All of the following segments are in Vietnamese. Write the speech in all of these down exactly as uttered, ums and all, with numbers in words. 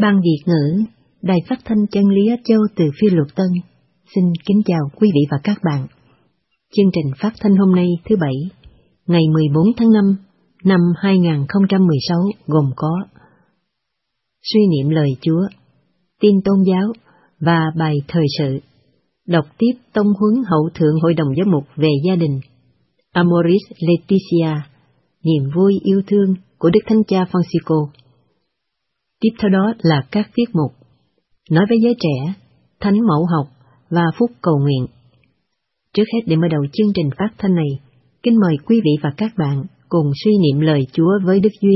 Ban Việt ngữ, Đài Phát thanh Chân lý Á Châu từ Phi Luật Tân, xin kính chào quý vị và các bạn. Chương trình phát thanh hôm nay thứ Bảy, ngày mười bốn tháng năm năm hai nghìn không trăm mười sáu gồm có suy niệm lời Chúa, tin tôn giáo và bài thời sự, đọc tiếp tông huấn hậu thượng hội đồng giám mục về gia đình, Amoris Laetitia, niềm vui yêu thương của Đức Thánh Cha Francisco. Tiếp theo đó là các tiết mục nói với giới trẻ, thánh mẫu học và phúc cầu nguyện. Trước hết, để mở đầu chương trình phát thanh này, kính mời quý vị và các bạn cùng suy niệm lời Chúa với Đức Duy.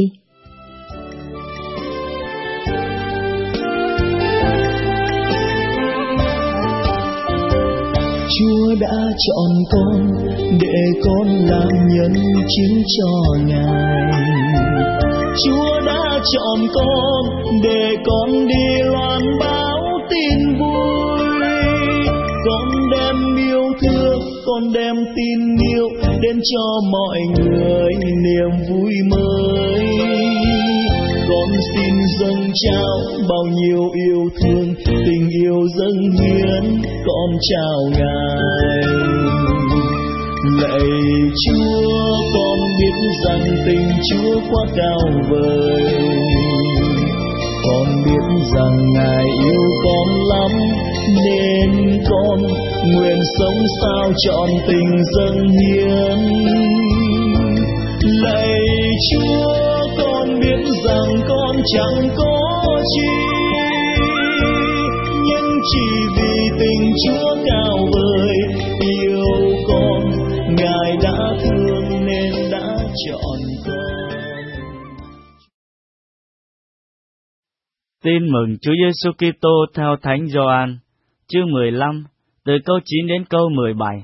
Chúa đã chọn con để con làm nhân chứng cho Ngài. Chúa đã chọn con để con đi loan báo tin vui. Con đem yêu thương, con đem tin yêu đến cho mọi người niềm vui mới. Con xin dâng trao bao nhiêu yêu thương, tình yêu dâng hiến, con chào Ngài. Lạy Chúa, con biết rằng tình Chúa quá cao vời. Con biết rằng Ngài yêu con lắm, nên con nguyện sống sao trọn tình dâng hiến. Lạy Chúa, con biết rằng con chẳng có chi, nhưng chỉ vì tình Chúa cao vời yêu con, Ngài đã thương nên đã chọn con. Tin mừng Chúa Giêsu Kitô theo Thánh Gioan, chương mười lăm, từ câu chín đến câu mười bảy.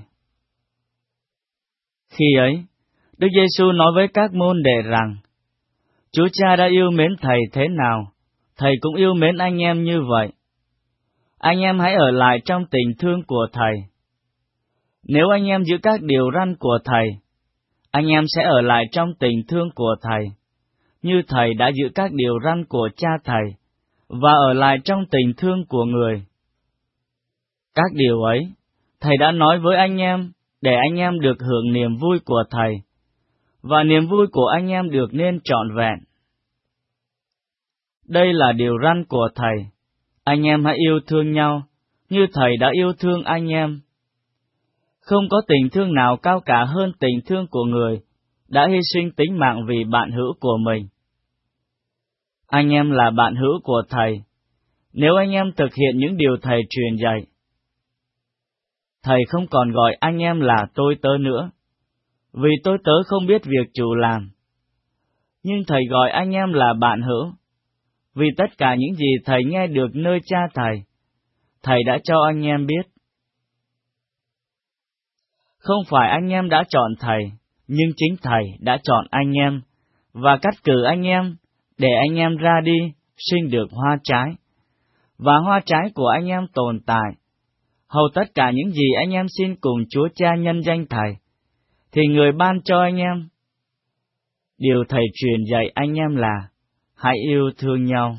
Khi ấy, Đức Giêsu nói với các môn đệ rằng: Chúa Cha đã yêu mến Thầy thế nào, Thầy cũng yêu mến anh em như vậy. Anh em hãy ở lại trong tình thương của Thầy. Nếu anh em giữ các điều răn của Thầy, anh em sẽ ở lại trong tình thương của Thầy, như Thầy đã giữ các điều răn của Cha Thầy, và ở lại trong tình thương của người. Các điều ấy, Thầy đã nói với anh em, để anh em được hưởng niềm vui của Thầy, và niềm vui của anh em được nên trọn vẹn. Đây là điều răn của Thầy: anh em hãy yêu thương nhau, như Thầy đã yêu thương anh em. Không có tình thương nào cao cả hơn tình thương của người đã hy sinh tính mạng vì bạn hữu của mình. Anh em là bạn hữu của Thầy, nếu anh em thực hiện những điều Thầy truyền dạy. Thầy không còn gọi anh em là tôi tớ nữa, vì tôi tớ không biết việc chủ làm. Nhưng Thầy gọi anh em là bạn hữu, vì tất cả những gì Thầy nghe được nơi Cha Thầy, Thầy đã cho anh em biết. Không phải anh em đã chọn Thầy, nhưng chính Thầy đã chọn anh em, và cắt cử anh em, để anh em ra đi, sinh được hoa trái, và hoa trái của anh em tồn tại. Hầu tất cả những gì anh em xin cùng Chúa Cha nhân danh Thầy, thì người ban cho anh em. Điều Thầy truyền dạy anh em là: hãy yêu thương nhau.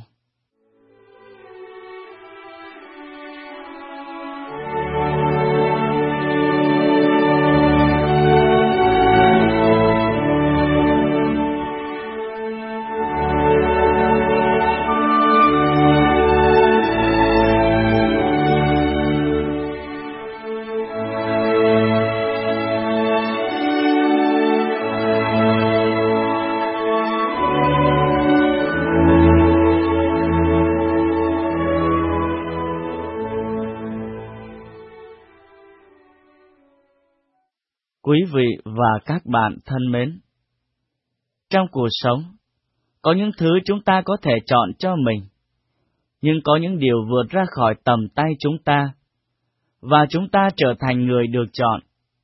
Quý vị và các bạn thân mến, trong cuộc sống, có những thứ chúng ta có thể chọn cho mình, nhưng có những điều vượt ra khỏi tầm tay chúng ta, và chúng ta trở thành người được chọn.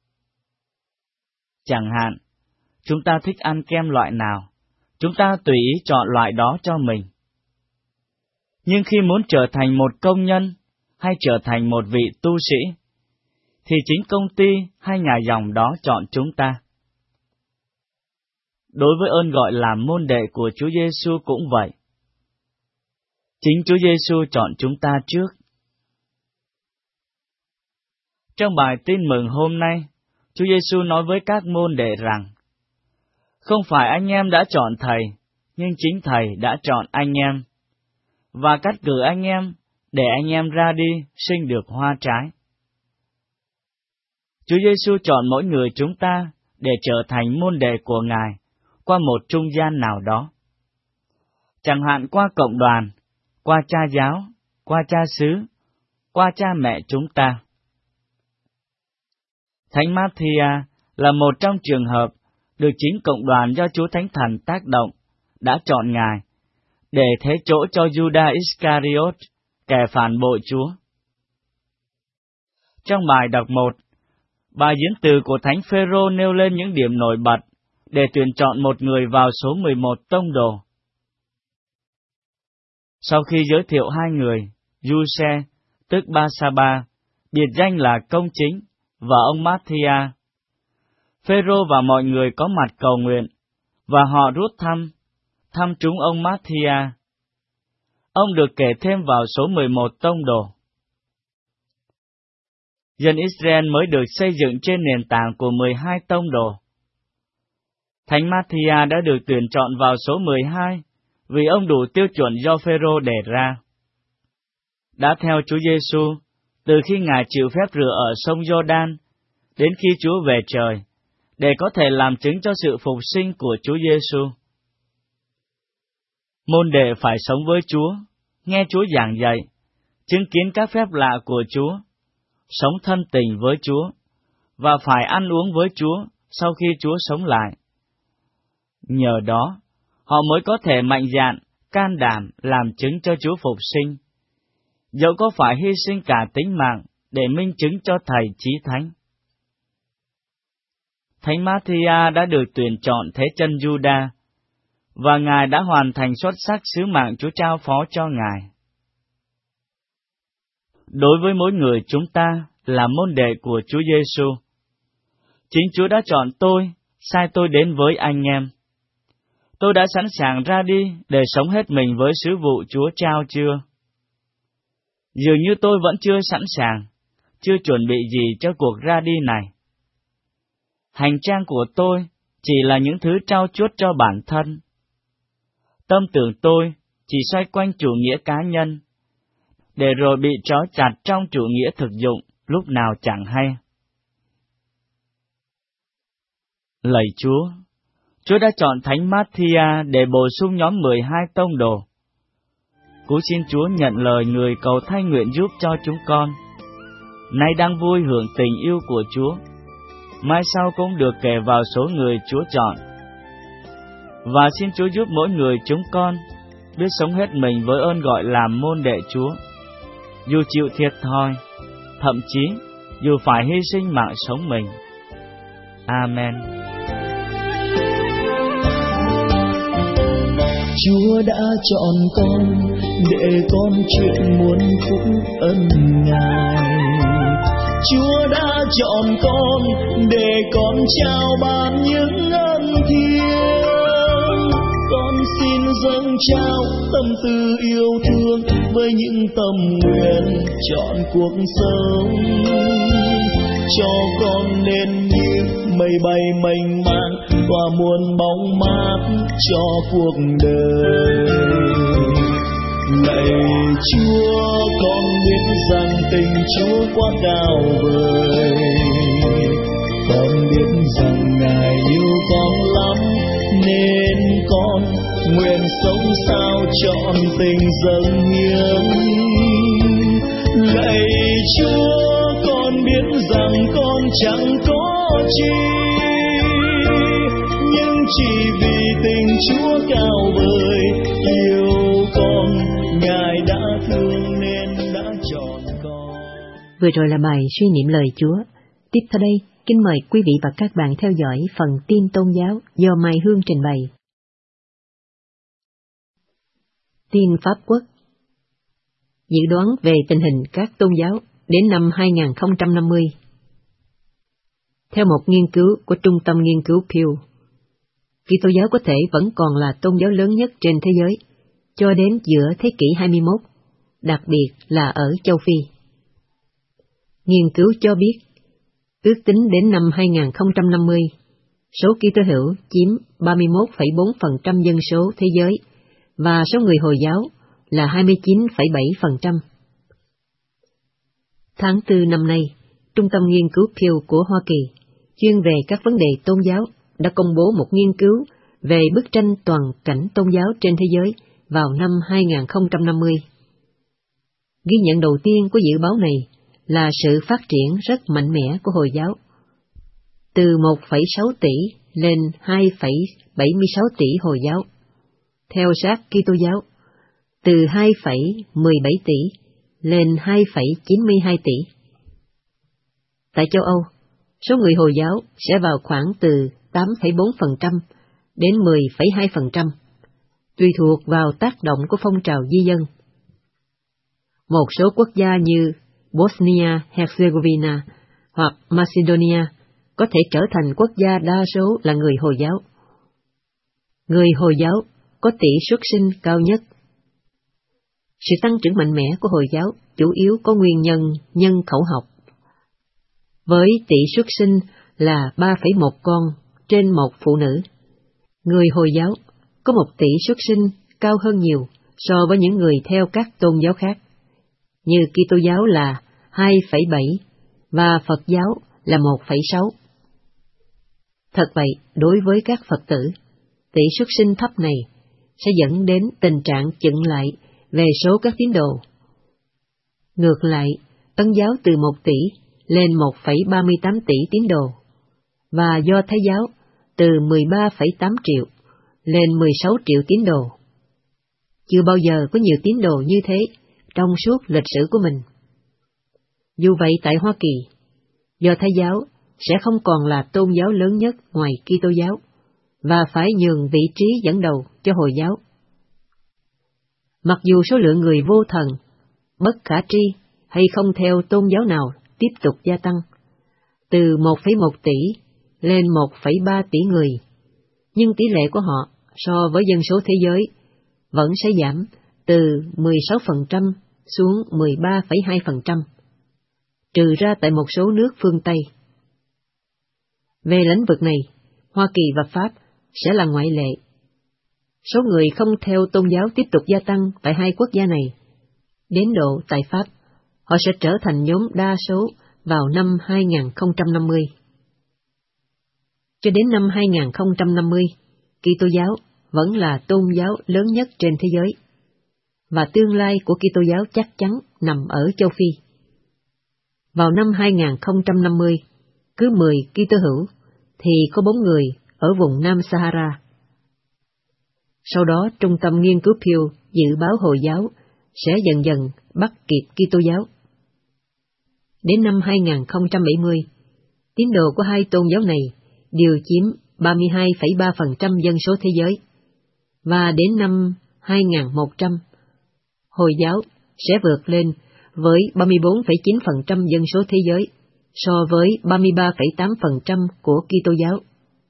Chẳng hạn, chúng ta thích ăn kem loại nào, chúng ta tùy ý chọn loại đó cho mình. Nhưng khi muốn trở thành một công nhân, hay trở thành một vị tu sĩ, thì chính công ty hay nhà dòng đó chọn chúng ta. Đối với ơn gọi làm môn đệ của Chúa Giêsu cũng vậy. Chính Chúa Giêsu chọn chúng ta trước. Trong bài tin mừng hôm nay, Chúa Giêsu nói với các môn đệ rằng, không phải anh em đã chọn Thầy, nhưng chính Thầy đã chọn anh em, và cắt cử anh em để anh em ra đi sinh được hoa trái. Chúa Giêsu chọn mỗi người chúng ta để trở thành môn đệ của Ngài qua một trung gian nào đó. Chẳng hạn qua cộng đoàn, qua cha giáo, qua cha xứ, qua cha mẹ chúng ta. Thánh Ma-thi-a là một trong trường hợp được chính cộng đoàn do Chúa Thánh Thần tác động đã chọn Ngài để thế chỗ cho Judas Iscariot, kẻ phản bội Chúa. Trong bài đọc một, bài diễn từ của Thánh Phêrô nêu lên những điểm nổi bật để tuyển chọn một người vào số mười một tông đồ. Sau khi giới thiệu hai người, Giuse, tức Ba-sa-ba, biệt danh là Công Chính, và ông Ma-thi-a, Phêrô và mọi người có mặt cầu nguyện, và họ rút thăm, thăm trúng ông Ma-thi-a. Ông được kể thêm vào số mười một tông đồ. Dân Israel mới được xây dựng trên nền tảng của mười hai tông đồ. Thánh Ma-thi-a đã được tuyển chọn vào số mười hai vì ông đủ tiêu chuẩn do Phêrô đề ra. Đã theo Chúa Giêsu từ khi Ngài chịu phép rửa ở sông Giô-đan đến khi Chúa về trời, để có thể làm chứng cho sự phục sinh của Chúa Giêsu. Môn đệ phải sống với Chúa, nghe Chúa giảng dạy, chứng kiến các phép lạ của Chúa, sống thân tình với Chúa, và phải ăn uống với Chúa sau khi Chúa sống lại. Nhờ đó, họ mới có thể mạnh dạn, can đảm làm chứng cho Chúa phục sinh, dẫu có phải hy sinh cả tính mạng để minh chứng cho Thầy Chí Thánh. Thánh Ma-thi-a đã được tuyển chọn thế chân Giu-đa, và Ngài đã hoàn thành xuất sắc sứ mạng Chúa trao phó cho Ngài. Đối với mỗi người chúng ta là môn đệ của Chúa Giêsu, chính Chúa đã chọn tôi, sai tôi đến với anh em. Tôi đã sẵn sàng ra đi để sống hết mình với sứ vụ Chúa trao chưa? Dường như tôi vẫn chưa sẵn sàng, chưa chuẩn bị gì cho cuộc ra đi này. Hành trang của tôi chỉ là những thứ trau chuốt cho bản thân. Tâm tưởng tôi chỉ xoay quanh chủ nghĩa cá nhân, để rồi bị trói chặt trong chủ nghĩa thực dụng lúc nào chẳng hay. Lạy Chúa, Chúa đã chọn Thánh Ma-thi-a để bổ sung nhóm mười hai tông đồ. Cú xin Chúa nhận lời người cầu thay nguyện giúp cho chúng con, nay đang vui hưởng tình yêu của Chúa, mai sau cũng được kể vào số người Chúa chọn. Và xin Chúa giúp mỗi người chúng con biết sống hết mình với ơn gọi làm môn đệ Chúa, dù chịu thiệt thòi, thậm chí dù phải hy sinh mạng sống mình. Amen. Chúa đã chọn con để con chuyện muôn phúc ân Ngài. Chúa đã chọn con để con trao ban những ân thiêng. Con xin dâng trao tâm tư yêu thương với những tâm nguyện chọn cuộc sống, cho con nên như mây bay mênh mang tỏa muôn bóng mát cho cuộc đời. Lạy Chúa, con biết rằng tình Chúa quá cao vời, con biết rằng Ngài yêu con lắm, nên con nguyện sống sao trọn tình dâng hiến. Lạy Chúa, con biết rằng con chẳng có chi, nhưng chỉ vì tình Chúa cao vời yêu con, Ngài đã thương nên đã chọn con. Vừa rồi là bài suy niệm lời Chúa. Tiếp theo đây, kính mời quý vị và các bạn theo dõi phần tin tôn giáo do Mai Hương trình bày. Tin Pháp Quốc. Dự đoán về tình hình các tôn giáo đến năm hai không năm mươi. Theo một nghiên cứu của Trung tâm Nghiên cứu Pew, Kitô giáo có thể vẫn còn là tôn giáo lớn nhất trên thế giới, cho đến giữa thế kỷ hai mươi mốt, đặc biệt là ở châu Phi. Nghiên cứu cho biết, ước tính đến năm hai nghìn không trăm năm mươi, số Kitô hữu chiếm ba mươi mốt phẩy bốn phần trăm dân số thế giới và số người Hồi giáo là hai mươi chín phẩy bảy phần trăm. Tháng tư năm nay, Trung tâm Nghiên cứu Pew của Hoa Kỳ, chuyên về các vấn đề tôn giáo, đã công bố một nghiên cứu về bức tranh toàn cảnh tôn giáo trên thế giới vào năm hai nghìn không trăm năm mươi. Ghi nhận đầu tiên của dự báo này là sự phát triển rất mạnh mẽ của Hồi giáo, từ một phẩy sáu tỷ lên hai phẩy bảy mươi sáu tỷ Hồi giáo, theo sát Kitô giáo, từ hai phẩy mười bảy tỷ lên hai phẩy chín mươi hai tỷ. Tại châu Âu, số người Hồi giáo sẽ vào khoảng từ tám phẩy bốn phần trăm đến mười phẩy hai phần trăm, tùy thuộc vào tác động của phong trào di dân. Một số quốc gia như Bosnia-Herzegovina hoặc Macedonia có thể trở thành quốc gia đa số là người Hồi giáo. Người Hồi giáo có tỷ suất sinh cao nhất. Sự tăng trưởng mạnh mẽ của Hồi giáo chủ yếu có nguyên nhân nhân khẩu học. Với tỷ suất sinh là ba phẩy một con trên một phụ nữ, người Hồi giáo có một tỷ suất sinh cao hơn nhiều so với những người theo các tôn giáo khác, như Kitô giáo là hai phẩy bảy và Phật giáo là một phẩy sáu. Thật vậy, đối với các Phật tử, tỷ suất sinh thấp này sẽ dẫn đến tình trạng chững lại về số các tín đồ. Ngược lại, Ấn giáo từ một tỷ lên một phẩy ba mươi tám tỷ tín đồ, và Do Thái giáo từ mười ba phẩy tám triệu lên mười sáu triệu tín đồ. Chưa bao giờ có nhiều tín đồ như thế trong suốt lịch sử của mình. Dù vậy, tại Hoa Kỳ, Do Thái giáo sẽ không còn là tôn giáo lớn nhất ngoài Kitô giáo, và phải nhường vị trí dẫn đầu cho Hồi giáo. Mặc dù số lượng người vô thần, bất khả tri hay không theo tôn giáo nào tiếp tục gia tăng, từ một phẩy một tỷ lên một phẩy ba tỷ người, nhưng tỷ lệ của họ so với dân số thế giới vẫn sẽ giảm từ mười sáu phần trăm xuống mười ba phẩy hai phần trăm, trừ ra tại một số nước phương Tây. Về lĩnh vực này, Hoa Kỳ và Pháp sẽ là ngoại lệ. Số người không theo tôn giáo tiếp tục gia tăng tại hai quốc gia này, đến độ tại Pháp, họ sẽ trở thành nhóm đa số vào năm hai nghìn không trăm năm mươi. Cho đến năm hai nghìn không trăm năm mươi, Kitô giáo vẫn là tôn giáo lớn nhất trên thế giới, và tương lai của Kitô giáo chắc chắn nằm ở châu Phi. Vào năm hai nghìn không trăm năm mươi, cứ mười Kitô hữu thì có bốn người ở vùng Nam Sahara. Sau đó, Trung tâm Nghiên cứu Pew dự báo Hồi giáo sẽ dần dần bắt kịp Kitô giáo. Đến năm hai nghìn không trăm bảy mươi, tín đồ của hai tôn giáo này đều chiếm ba mươi hai phẩy ba phần trăm dân số thế giới, và đến năm hai nghìn một trăm, Hồi giáo sẽ vượt lên với ba mươi bốn phẩy chín phần trăm dân số thế giới so với ba mươi ba phẩy tám phần trăm của Kitô giáo.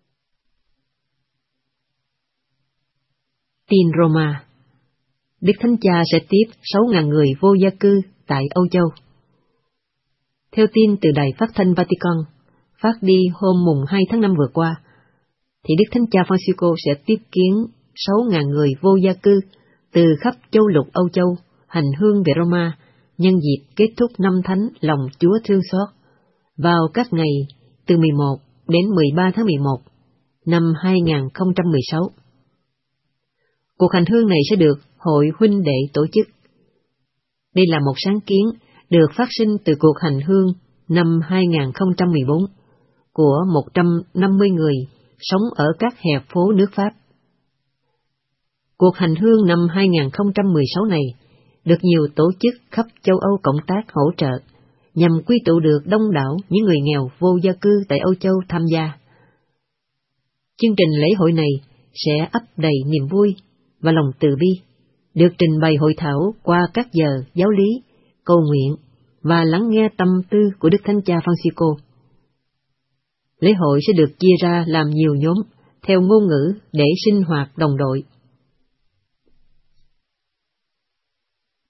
Tin Roma. Đức Thánh Cha sẽ tiếp sáu nghìn người vô gia cư tại Âu Châu. Theo tin từ Đài Phát thanh Vatican, phát đi hôm mùng hai tháng năm vừa qua, thì Đức Thánh Cha Francisco sẽ tiếp kiến sáu nghìn người vô gia cư từ khắp châu lục Âu Châu hành hương về Roma nhân dịp kết thúc năm thánh lòng Chúa thương xót vào các ngày từ mười một đến mười ba tháng mười một năm hai nghìn không trăm mười sáu. Cuộc hành hương này sẽ được Hội Huynh Đệ tổ chức. Đây là một sáng kiến được phát sinh từ cuộc hành hương năm hai nghìn không trăm mười bốn của một trăm năm mươi người sống ở các hè phố nước Pháp. Cuộc hành hương năm hai nghìn không trăm mười sáu này được nhiều tổ chức khắp châu Âu cộng tác hỗ trợ nhằm quy tụ được đông đảo những người nghèo vô gia cư tại Âu Châu tham gia. Chương trình lễ hội này sẽ ắp đầy niềm vui và lòng từ bi, được trình bày hội thảo qua các giờ giáo lý, cầu nguyện và lắng nghe tâm tư của Đức Thánh Cha Francisco. Lễ hội sẽ được chia ra làm nhiều nhóm theo ngôn ngữ để sinh hoạt đồng đội.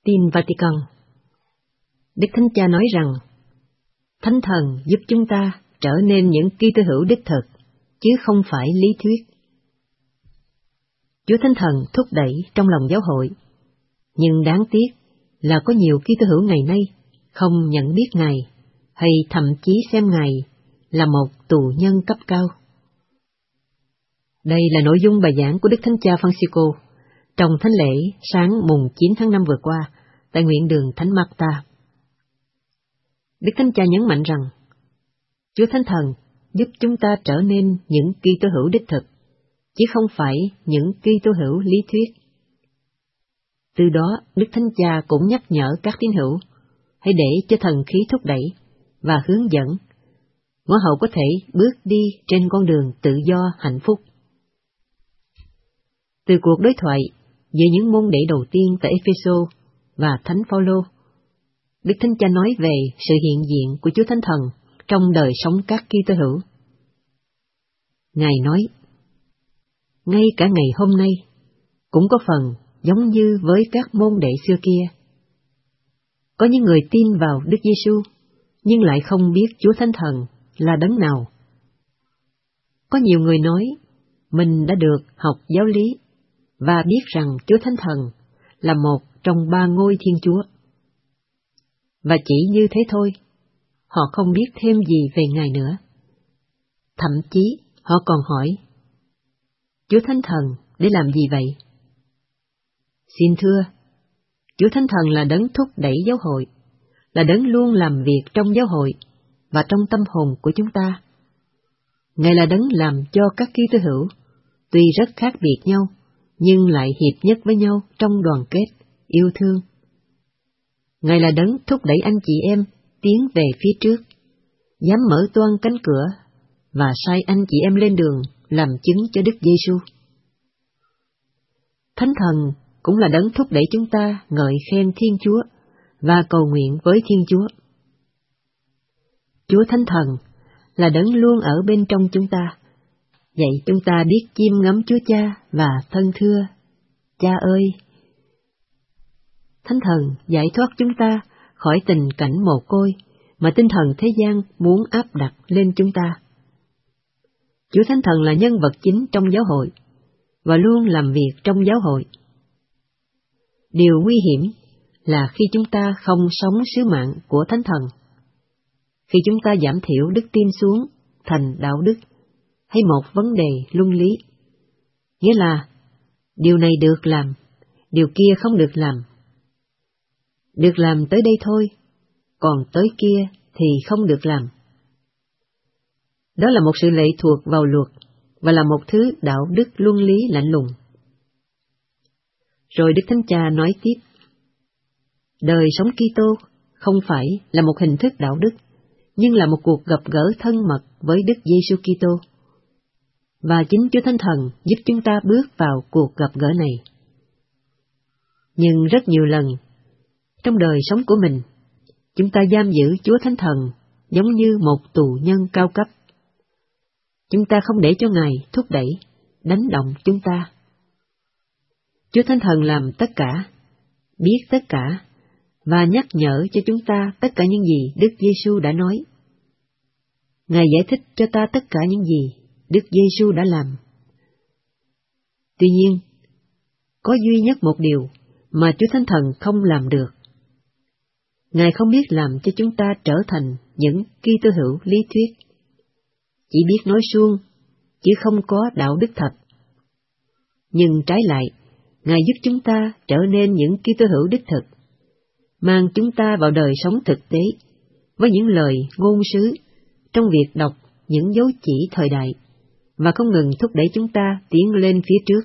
Tin Vatican. Đức Thánh Cha nói rằng, Thánh Thần giúp chúng ta trở nên những Kitô hữu đích thực, chứ không phải lý thuyết. Chúa Thánh Thần thúc đẩy trong lòng giáo hội, nhưng đáng tiếc là có nhiều Kitô hữu ngày nay không nhận biết Ngài, hay thậm chí xem Ngài là một tù nhân cấp cao. Đây là nội dung bài giảng của Đức Thánh Cha Francisco trong thánh lễ sáng mùng chín tháng năm vừa qua tại nguyện đường Thánh Marta. Đức Thánh Cha nhấn mạnh rằng, Chúa Thánh Thần giúp chúng ta trở nên những Kitô hữu đích thực, chứ không phải những Kitô hữu lý thuyết. Từ đó, Đức Thánh Cha cũng nhắc nhở các tín hữu, hãy để cho thần khí thúc đẩy và hướng dẫn, ngõ hậu có thể bước đi trên con đường tự do hạnh phúc. Từ cuộc đối thoại giữa những môn đệ đầu tiên tại Epheso và Thánh Phaolô, Đức Thánh Cha nói về sự hiện diện của Chúa Thánh Thần trong đời sống các Kitô hữu. Ngài nói, ngay cả ngày hôm nay cũng có phần giống như với các môn đệ xưa kia. Có những người tin vào Đức Giêsu nhưng lại không biết Chúa Thánh Thần là đấng nào. Có nhiều người nói mình đã được học giáo lý và biết rằng Chúa Thánh Thần là một trong ba ngôi Thiên Chúa. Và chỉ như thế thôi, họ không biết thêm gì về Ngài nữa. Thậm chí họ còn hỏi, Chúa Thánh Thần để làm gì vậy? Xin thưa, Chúa Thánh Thần là đấng thúc đẩy giáo hội, là đấng luôn làm việc trong giáo hội và trong tâm hồn của chúng ta. Ngài là đấng làm cho các Kitô hữu, tuy rất khác biệt nhau, nhưng lại hiệp nhất với nhau trong đoàn kết, yêu thương. Ngài là đấng thúc đẩy anh chị em tiến về phía trước, dám mở toang cánh cửa và sai anh chị em lên đường làm chứng cho Đức Giêsu. Thánh Thần cũng là đấng thúc đẩy chúng ta ngợi khen Thiên Chúa và cầu nguyện với Thiên Chúa. Chúa Thánh Thần là đấng luôn ở bên trong chúng ta, dạy chúng ta biết chiêm ngắm Chúa Cha và thân thưa, Cha ơi! Thánh Thần giải thoát chúng ta khỏi tình cảnh mồ côi mà tinh thần thế gian muốn áp đặt lên chúng ta. Chúa Thánh Thần là nhân vật chính trong giáo hội và luôn làm việc trong giáo hội. Điều nguy hiểm là khi chúng ta không sống sứ mạng của Thánh Thần, khi chúng ta giảm thiểu đức tin xuống thành đạo đức hay một vấn đề luân lý, nghĩa là điều này được làm, điều kia không được làm. Được làm tới đây thôi, còn tới kia thì không được làm. Đó là một sự lệ thuộc vào luật và là một thứ đạo đức luân lý lạnh lùng. Rồi Đức Thánh Cha nói tiếp, đời sống Kitô không phải là một hình thức đạo đức, nhưng là một cuộc gặp gỡ thân mật với Đức Giêsu Kitô. Và chính Chúa Thánh Thần giúp chúng ta bước vào cuộc gặp gỡ này. Nhưng rất nhiều lần, trong đời sống của mình, chúng ta giam giữ Chúa Thánh Thần giống như một tù nhân cao cấp. Chúng ta không để cho Ngài thúc đẩy, đánh động chúng ta. Chúa Thánh Thần làm tất cả, biết tất cả, và nhắc nhở cho chúng ta tất cả những gì Đức Giêsu đã nói. Ngài giải thích cho ta tất cả những gì Đức Giêsu đã làm. Tuy nhiên, có duy nhất một điều mà Chúa Thánh Thần không làm được. Ngài không biết làm cho chúng ta trở thành những Kitô hữu lý thuyết, chỉ biết nói suông, chứ không có đạo đức thật. Nhưng trái lại, Ngài giúp chúng ta trở nên những Kitô hữu đích thực, mang chúng ta vào đời sống thực tế, với những lời ngôn sứ, trong việc đọc những dấu chỉ thời đại, và không ngừng thúc đẩy chúng ta tiến lên phía trước.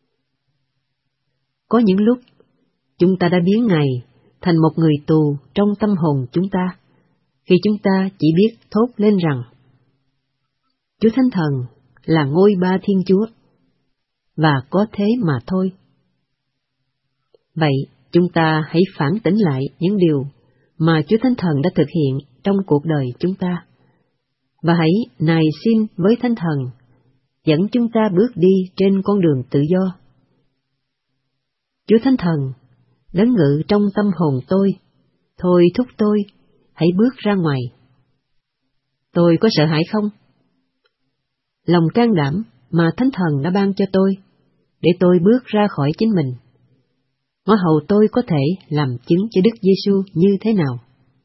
Có những lúc, chúng ta đã biến Ngài thành một người tù trong tâm hồn chúng ta, khi chúng ta chỉ biết thốt lên rằng, Chúa Thánh Thần là ngôi ba Thiên Chúa, và có thế mà thôi. Vậy, chúng ta hãy phản tỉnh lại những điều mà Chúa Thánh Thần đã thực hiện trong cuộc đời chúng ta, và hãy nài xin với Thánh Thần dẫn chúng ta bước đi trên con đường tự do. Chúa Thánh Thần lớn ngự trong tâm hồn tôi, thôi thúc tôi, hãy bước ra ngoài. Tôi có sợ hãi không? Lòng can đảm mà Thánh Thần đã ban cho tôi, để tôi bước ra khỏi chính mình. Ngõ hầu tôi có thể làm chứng cho Đức Giêsu như thế nào.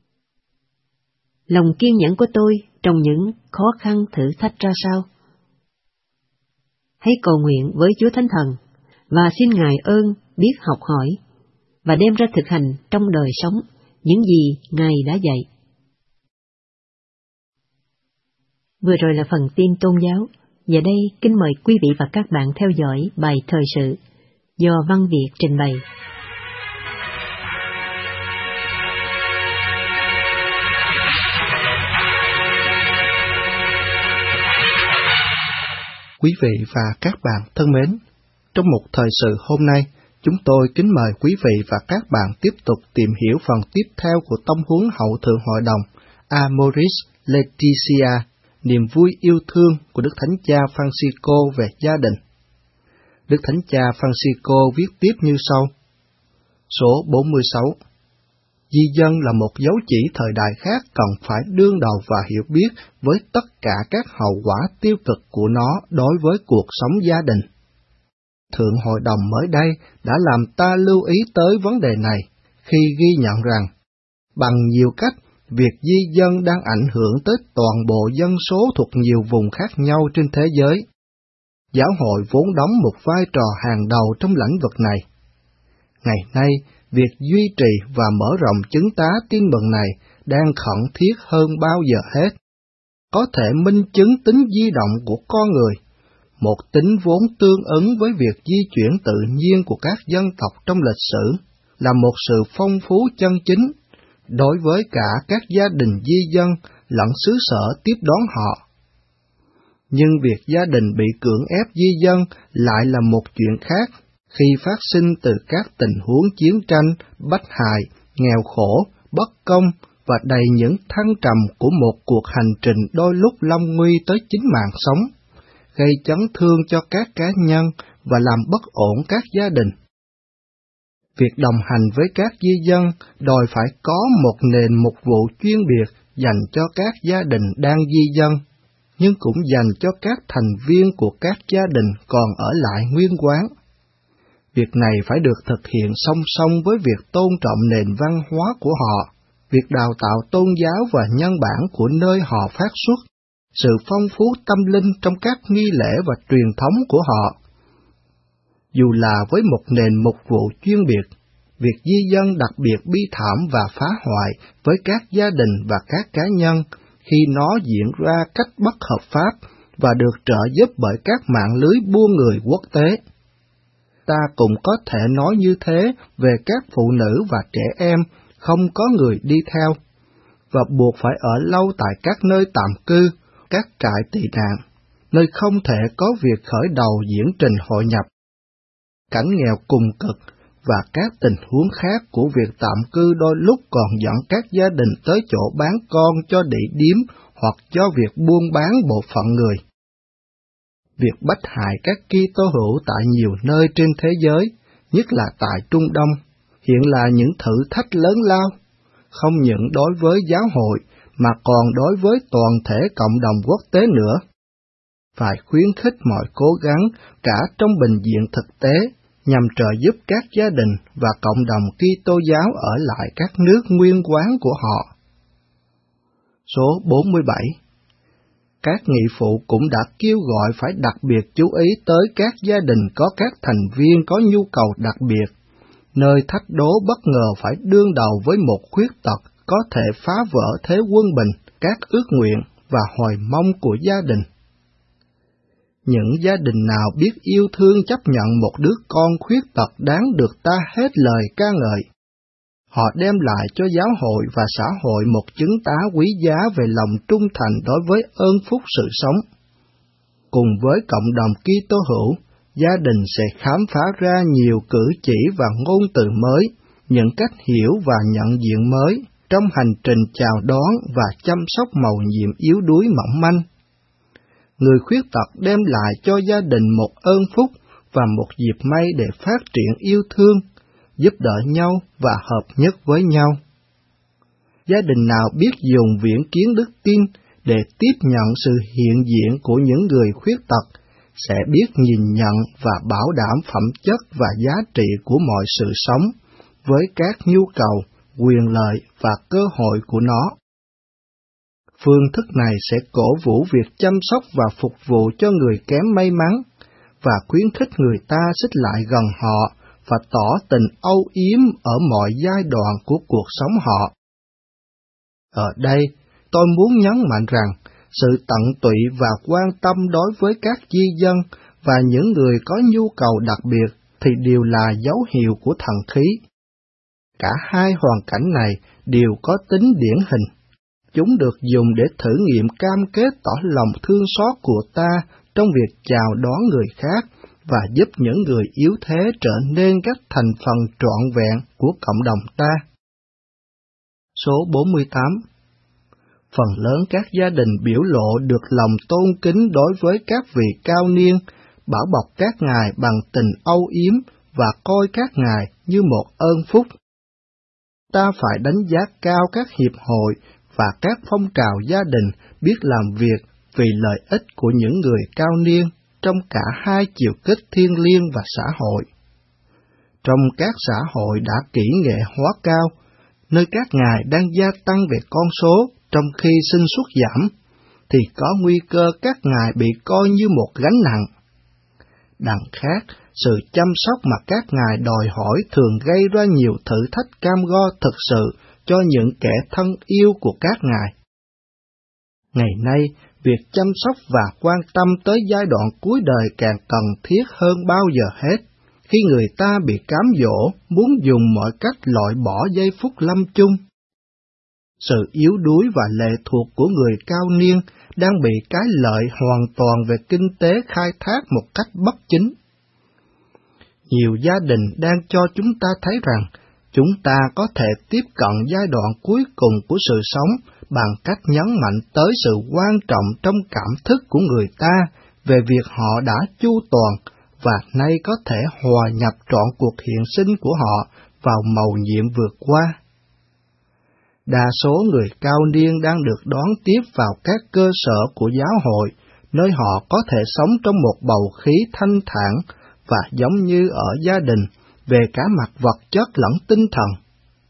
Lòng kiên nhẫn của tôi trong những khó khăn thử thách ra sao. Hãy cầu nguyện với Chúa Thánh Thần và xin Ngài ơn biết học hỏi và đem ra thực hành trong đời sống những gì Ngài đã dạy. Vừa rồi là phần tin tôn giáo. Giờ đây kính mời quý vị và các bạn theo dõi bài thời sự do Văn Việt trình bày. Quý vị và các bạn thân mến, trong một thời sự hôm nay, chúng tôi kính mời quý vị và các bạn tiếp tục tìm hiểu phần tiếp theo của tông huấn hậu thượng hội đồng Amoris Laetitia, niềm vui yêu thương của Đức Thánh Cha Francisco về gia đình. Đức Thánh Cha Francisco viết tiếp như sau. Số bốn mươi sáu. Di dân là một dấu chỉ thời đại khác cần phải đương đầu và hiểu biết với tất cả các hậu quả tiêu cực của nó đối với cuộc sống gia đình. Thượng hội đồng mới đây đã làm ta lưu ý tới vấn đề này khi ghi nhận rằng, bằng nhiều cách, việc di dân đang ảnh hưởng tới toàn bộ dân số thuộc nhiều vùng khác nhau trên thế giới. Giáo hội vốn đóng một vai trò hàng đầu trong lĩnh vực này. Ngày nay, việc duy trì và mở rộng chứng tá tin mừng này đang khẩn thiết hơn bao giờ hết. Có thể minh chứng tính di động của con người, một tính vốn tương ứng với việc di chuyển tự nhiên của các dân tộc trong lịch sử, là một sự phong phú chân chính đối với cả các gia đình di dân lẫn xứ sở tiếp đón họ. Nhưng việc gia đình bị cưỡng ép di dân lại là một chuyện khác, khi phát sinh từ các tình huống chiến tranh, bách hại, nghèo khổ, bất công và đầy những thăng trầm của một cuộc hành trình đôi lúc lâm nguy tới chính mạng sống, gây chấn thương cho các cá nhân và làm bất ổn các gia đình. Việc đồng hành với các di dân đòi phải có một nền mục vụ chuyên biệt dành cho các gia đình đang di dân, nhưng cũng dành cho các thành viên của các gia đình còn ở lại nguyên quán. Việc này phải được thực hiện song song với việc tôn trọng nền văn hóa của họ, việc đào tạo tôn giáo và nhân bản của nơi họ phát xuất, sự phong phú tâm linh trong các nghi lễ và truyền thống của họ. Dù là với một nền mục vụ chuyên biệt, việc di dân đặc biệt bi thảm và phá hoại với các gia đình và các cá nhân khi nó diễn ra cách bất hợp pháp và được trợ giúp bởi các mạng lưới buôn người quốc tế. Ta cũng có thể nói như thế về các phụ nữ và trẻ em không có người đi theo, và buộc phải ở lâu tại các nơi tạm cư, các trại tị nạn, nơi không thể có việc khởi đầu diễn trình hội nhập. Cảnh nghèo cùng cực và các tình huống khác của việc tạm cư đôi lúc còn dẫn các gia đình tới chỗ bán con cho đĩ điếm hoặc cho việc buôn bán bộ phận người. Việc bách hại các Kitô hữu tại nhiều nơi trên thế giới, nhất là tại Trung Đông, hiện là những thử thách lớn lao, không những đối với giáo hội mà còn đối với toàn thể cộng đồng quốc tế nữa. Phải khuyến khích mọi cố gắng cả trong bình diện thực tế nhằm trợ giúp các gia đình và cộng đồng Kitô giáo ở lại các nước nguyên quán của họ. Số bốn mươi bảy. Các nghị phụ cũng đã kêu gọi phải đặc biệt chú ý tới các gia đình có các thành viên có nhu cầu đặc biệt, nơi thách đố bất ngờ phải đương đầu với một khuyết tật có thể phá vỡ thế quân bình, các ước nguyện và hồi mong của gia đình. Những gia đình nào biết yêu thương chấp nhận một đứa con khuyết tật đáng được ta hết lời ca ngợi. Họ đem lại cho giáo hội và xã hội một chứng tá quý giá về lòng trung thành đối với ơn phúc sự sống. Cùng với cộng đồng Kitô hữu, gia đình sẽ khám phá ra nhiều cử chỉ và ngôn từ mới, những cách hiểu và nhận diện mới trong hành trình chào đón và chăm sóc mầu nhiệm yếu đuối mỏng manh. Người khuyết tật đem lại cho gia đình một ơn phúc và một dịp may để phát triển yêu thương, giúp đỡ nhau và hợp nhất với nhau. Gia đình nào biết dùng viễn kiến đức tin để tiếp nhận sự hiện diện của những người khuyết tật, sẽ biết nhìn nhận và bảo đảm phẩm chất và giá trị của mọi sự sống, với các nhu cầu, quyền lợi và cơ hội của nó. Phương thức này sẽ cổ vũ việc chăm sóc và phục vụ cho người kém may mắn, và khuyến khích người ta xích lại gần họ và tỏ tình âu yếm ở mọi giai đoạn của cuộc sống họ. Ở đây, tôi muốn nhấn mạnh rằng, sự tận tụy và quan tâm đối với các di dân và những người có nhu cầu đặc biệt thì đều là dấu hiệu của thần khí. Cả hai hoàn cảnh này đều có tính điển hình. Chúng được dùng để thử nghiệm cam kết tỏ lòng thương xót của ta trong việc chào đón người khác và giúp những người yếu thế trở nên các thành phần trọn vẹn của cộng đồng ta. Số bốn mươi tám. Phần lớn các gia đình biểu lộ được lòng tôn kính đối với các vị cao niên, bảo bọc các ngài bằng tình âu yếm và coi các ngài như một ơn phúc. Ta phải đánh giá cao các hiệp hội và các phong trào gia đình biết làm việc vì lợi ích của những người cao niên trong cả hai chiều kích thiêng liêng và xã hội. Trong các xã hội đã kỹ nghệ hóa cao, nơi các ngài đang gia tăng về con số trong khi sinh suất giảm, thì có nguy cơ các ngài bị coi như một gánh nặng. Đằng khác, sự chăm sóc mà các ngài đòi hỏi thường gây ra nhiều thử thách cam go thực sự cho những kẻ thân yêu của các ngài. Ngày nay, việc chăm sóc và quan tâm tới giai đoạn cuối đời càng cần thiết hơn bao giờ hết, khi người ta bị cám dỗ muốn dùng mọi cách loại bỏ giây phút lâm chung. Sự yếu đuối và lệ thuộc của người cao niên đang bị cái lợi hoàn toàn về kinh tế khai thác một cách bất chính. Nhiều gia đình đang cho chúng ta thấy rằng chúng ta có thể tiếp cận giai đoạn cuối cùng của sự sống bằng cách nhấn mạnh tới sự quan trọng trong cảm thức của người ta về việc họ đã chu toàn và nay có thể hòa nhập trọn cuộc hiện sinh của họ vào mầu nhiệm vượt qua. Đa số người cao niên đang được đón tiếp vào các cơ sở của giáo hội, nơi họ có thể sống trong một bầu khí thanh thản và giống như ở gia đình về cả mặt vật chất lẫn tinh thần.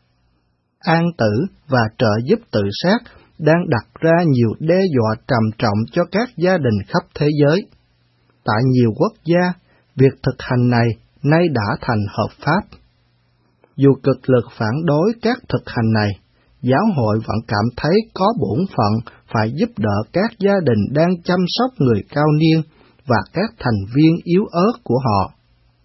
An tử và trợ giúp tự sát đang đặt ra nhiều đe dọa trầm trọng cho các gia đình khắp thế giới. Tại nhiều quốc gia, việc thực hành này nay đã thành hợp pháp. Dù cực lực phản đối các thực hành này, giáo hội vẫn cảm thấy có bổn phận phải giúp đỡ các gia đình đang chăm sóc người cao niên và các thành viên yếu ớt của họ.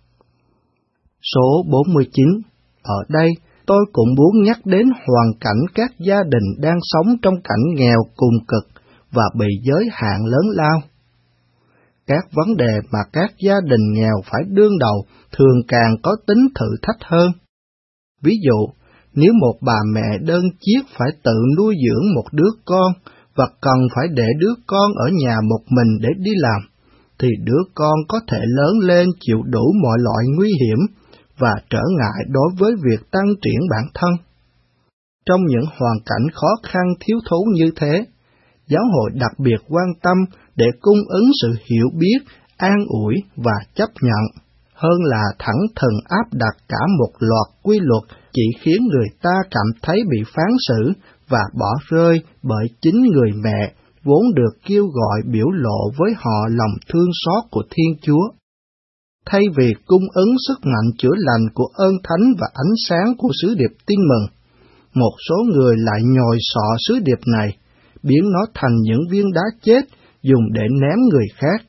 Số bốn mươi chín. Ở đây, tôi cũng muốn nhắc đến hoàn cảnh các gia đình đang sống trong cảnh nghèo cùng cực và bị giới hạn lớn lao. Các vấn đề mà các gia đình nghèo phải đương đầu thường càng có tính thử thách hơn. Ví dụ, nếu một bà mẹ đơn chiếc phải tự nuôi dưỡng một đứa con và cần phải để đứa con ở nhà một mình để đi làm, thì đứa con có thể lớn lên chịu đủ mọi loại nguy hiểm và trở ngại đối với việc tăng triển bản thân. Trong những hoàn cảnh khó khăn thiếu thốn như thế, giáo hội đặc biệt quan tâm để cung ứng sự hiểu biết, an ủi và chấp nhận, hơn là thẳng thừng áp đặt cả một loạt quy luật chỉ khiến người ta cảm thấy bị phán xử và bỏ rơi bởi chính người mẹ vốn được kêu gọi biểu lộ với họ lòng thương xót của Thiên Chúa. Thay vì cung ứng sức mạnh chữa lành của ơn thánh và ánh sáng của sứ điệp tin mừng, một số người lại nhồi sọ sứ điệp này, biến nó thành những viên đá chết dùng để ném người khác.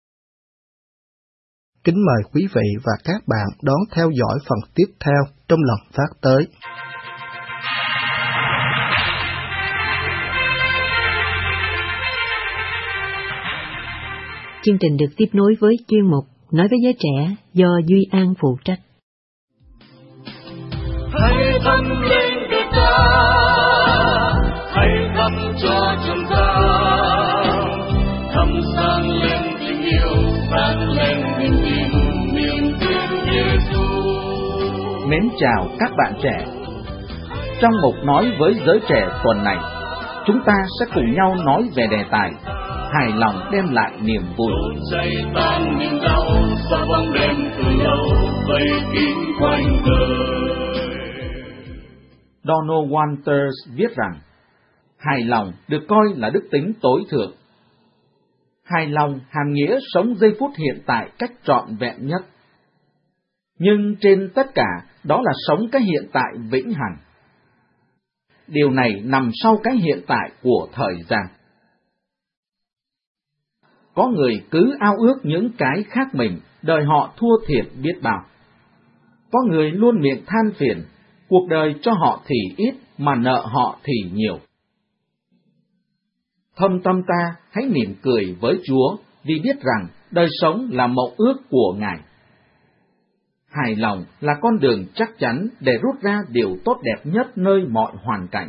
Kính mời quý vị và các bạn đón theo dõi phần tiếp theo trong lần phát tới. Chương trình được tiếp nối với chuyên mục Nói với giới trẻ do Duy An phụ trách. Hãy thắp lên đời ta, hãy thắp cho chúng ta, thắp sáng lên tình yêu, sáng lên niềm tin, niềm tin Giêsu. Mến chào các bạn trẻ. Trong mục nói với giới trẻ tuần này, chúng ta sẽ cùng nhau nói về đề tài hài lòng đem lại niềm vui. Donald Walters viết rằng, hài lòng được coi là đức tính tối thượng. Hài lòng hàm nghĩa sống giây phút hiện tại cách trọn vẹn nhất. Nhưng trên tất cả, đó là sống cái hiện tại vĩnh hằng. Điều này nằm sau cái hiện tại của thời gian. Có người cứ ao ước những cái khác mình, đời họ thua thiệt biết bao. Có người luôn miệng than phiền, cuộc đời cho họ thì ít mà nợ họ thì nhiều. Thâm tâm ta hãy mỉm cười với Chúa vì biết rằng đời sống là mộng ước của Ngài. Hài lòng là con đường chắc chắn để rút ra điều tốt đẹp nhất nơi mọi hoàn cảnh.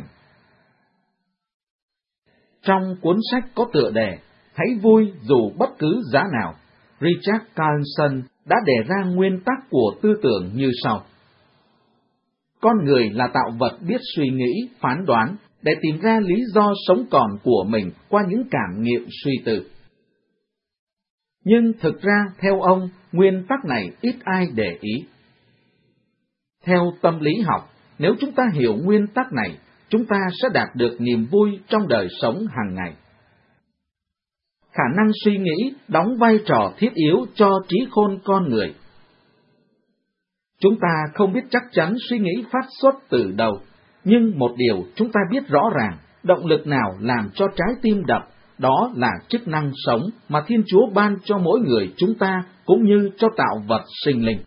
Trong cuốn sách có tựa đề Hãy vui dù bất cứ giá nào, Richard Carlson đã đề ra nguyên tắc của tư tưởng như sau. Con người là tạo vật biết suy nghĩ, phán đoán để tìm ra lý do sống còn của mình qua những cảm nghiệm suy tư. Nhưng thực ra, theo ông, nguyên tắc này ít ai để ý. Theo tâm lý học, nếu chúng ta hiểu nguyên tắc này, chúng ta sẽ đạt được niềm vui trong đời sống hàng ngày. Khả năng suy nghĩ đóng vai trò thiết yếu cho trí khôn con người. Chúng ta không biết chắc chắn suy nghĩ phát xuất từ đâu, nhưng một điều chúng ta biết rõ ràng, động lực nào làm cho trái tim đập, đó là chức năng sống mà Thiên Chúa ban cho mỗi người chúng ta cũng như cho tạo vật sinh linh.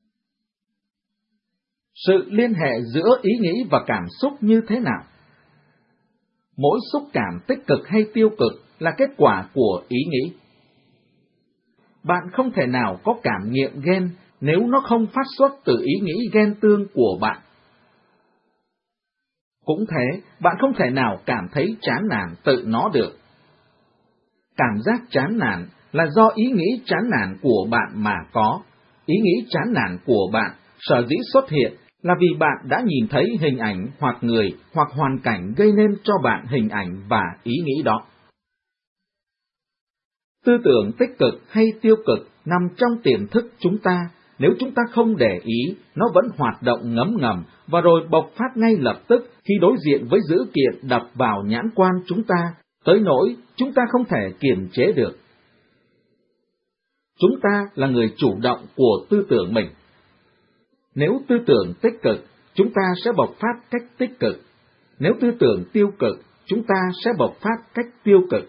Sự liên hệ giữa ý nghĩ và cảm xúc như thế nào? Mỗi xúc cảm tích cực hay tiêu cực là kết quả của ý nghĩ. Bạn không thể nào có cảm nghiệm ghen nếu nó không phát xuất từ ý nghĩ ghen tương của bạn. Cũng thế, bạn không thể nào cảm thấy chán nản tự nó được. Cảm giác chán nản là do ý nghĩ chán nản của bạn mà có. Ý nghĩ chán nản của bạn sở dĩ xuất hiện là vì bạn đã nhìn thấy hình ảnh hoặc người hoặc hoàn cảnh gây nên cho bạn hình ảnh và ý nghĩ đó. Tư tưởng tích cực hay tiêu cực nằm trong tiềm thức chúng ta, nếu chúng ta không để ý, nó vẫn hoạt động ngấm ngầm và rồi bộc phát ngay lập tức khi đối diện với dữ kiện đập vào nhãn quan chúng ta, tới nỗi chúng ta không thể kiềm chế được. Chúng ta là người chủ động của tư tưởng mình. Nếu tư tưởng tích cực, chúng ta sẽ bộc phát cách tích cực. Nếu tư tưởng tiêu cực, chúng ta sẽ bộc phát cách tiêu cực.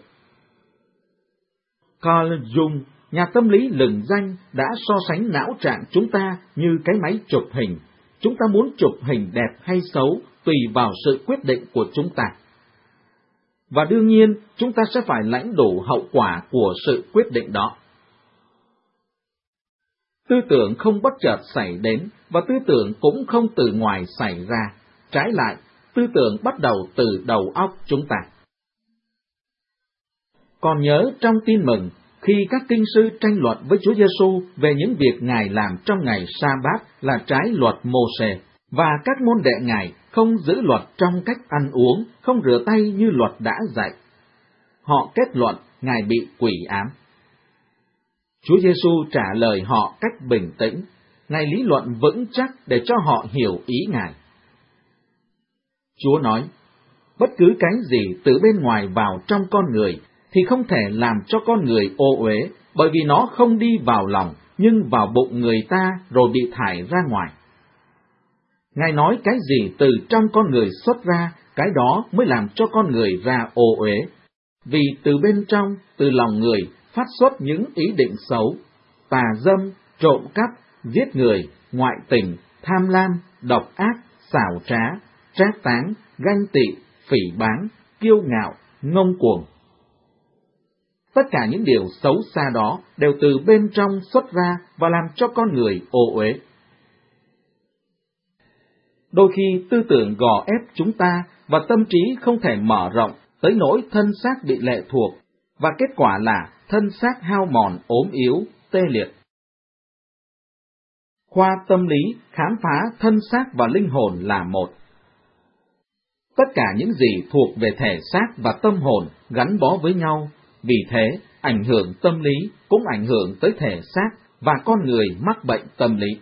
Carl Jung, nhà tâm lý lừng danh, đã so sánh não trạng chúng ta như cái máy chụp hình. Chúng ta muốn chụp hình đẹp hay xấu tùy vào sự quyết định của chúng ta. Và đương nhiên, chúng ta sẽ phải lãnh đủ hậu quả của sự quyết định đó. Tư tưởng không bất chợt xảy đến, và tư tưởng cũng không từ ngoài xảy ra. Trái lại, tư tưởng bắt đầu từ đầu óc chúng ta. Còn nhớ trong tin mừng, khi các kinh sư tranh luận với Chúa Giêsu về những việc Ngài làm trong ngày Sa-bát là trái luật Mô-sê, và các môn đệ Ngài không giữ luật trong cách ăn uống, không rửa tay như luật đã dạy. Họ kết luận Ngài bị quỷ ám. Chúa Giêsu trả lời họ cách bình tĩnh, Ngài lý luận vững chắc để cho họ hiểu ý Ngài. Chúa nói, bất cứ cái gì từ bên ngoài vào trong con người thì không thể làm cho con người ô uế, bởi vì nó không đi vào lòng, nhưng vào bụng người ta rồi bị thải ra ngoài. Ngài nói cái gì từ trong con người xuất ra, cái đó mới làm cho con người ra ô uế. Vì từ bên trong, từ lòng người, phát xuất những ý định xấu, tà dâm, trộm cắp, giết người, ngoại tình, tham lam, độc ác, xảo trá, trác táng, ganh tị, phỉ báng, kiêu ngạo, ngông cuồng. Tất cả những điều xấu xa đó đều từ bên trong xuất ra và làm cho con người ô uế. Đôi khi tư tưởng gò ép chúng ta và tâm trí không thể mở rộng tới nỗi thân xác bị lệ thuộc, và kết quả là thân xác hao mòn, ốm yếu, tê liệt. Khoa tâm lý khám phá thân xác và linh hồn là một. Tất cả những gì thuộc về thể xác và tâm hồn gắn bó với nhau, vì thế ảnh hưởng tâm lý cũng ảnh hưởng tới thể xác và con người mắc bệnh tâm lý.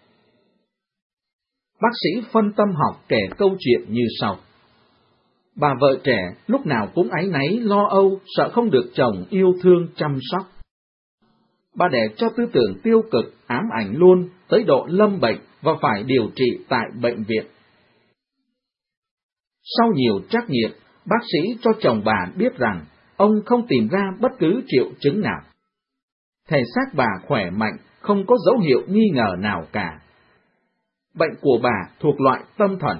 Bác sĩ phân tâm học kể câu chuyện như sau. Bà vợ trẻ lúc nào cũng áy náy lo âu, sợ không được chồng yêu thương chăm sóc. Bà đẻ cho tư tưởng tiêu cực ám ảnh luôn tới độ lâm bệnh và phải điều trị tại bệnh viện. Sau nhiều trắc nghiệm, bác sĩ cho chồng bà biết rằng ông không tìm ra bất cứ triệu chứng nào. Thể xác bà khỏe mạnh, không có dấu hiệu nghi ngờ nào cả. Bệnh của bà thuộc loại tâm thần.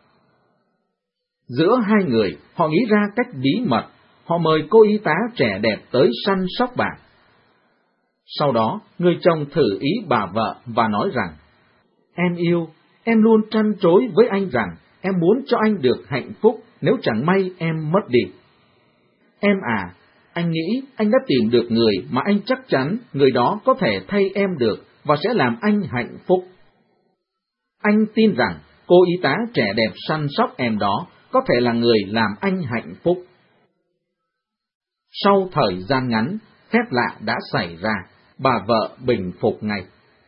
Giữa hai người, họ nghĩ ra cách bí mật, họ mời cô y tá trẻ đẹp tới săn sóc bà. Sau đó, người chồng thử ý bà vợ và nói rằng, em yêu, em luôn trăn trối với anh rằng em muốn cho anh được hạnh phúc nếu chẳng may em mất đi. Em à, anh nghĩ anh đã tìm được người mà anh chắc chắn người đó có thể thay em được và sẽ làm anh hạnh phúc. Anh tin rằng cô y tá trẻ đẹp săn sóc em đó có thể là người làm anh hạnh phúc. Sau thời gian ngắn, phép lạ đã xảy ra, bà vợ bình phục ngay.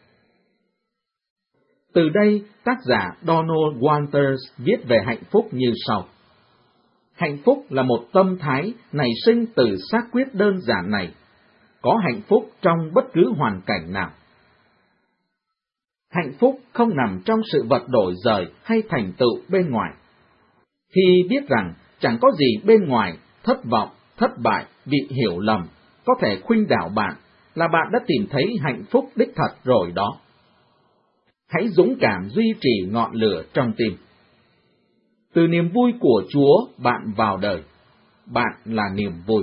Từ đây, tác giả Donald Walters viết về hạnh phúc như sau. Hạnh phúc là một tâm thái nảy sinh từ xác quyết đơn giản này, có hạnh phúc trong bất cứ hoàn cảnh nào. Hạnh phúc không nằm trong sự vật đổi dời hay thành tựu bên ngoài. Khi biết rằng chẳng có gì bên ngoài, thất vọng, thất bại, bị hiểu lầm, có thể khuynh đảo bạn, là bạn đã tìm thấy hạnh phúc đích thật rồi đó. Hãy dũng cảm duy trì ngọn lửa trong tim. Từ niềm vui của Chúa bạn vào đời, bạn là niềm vui.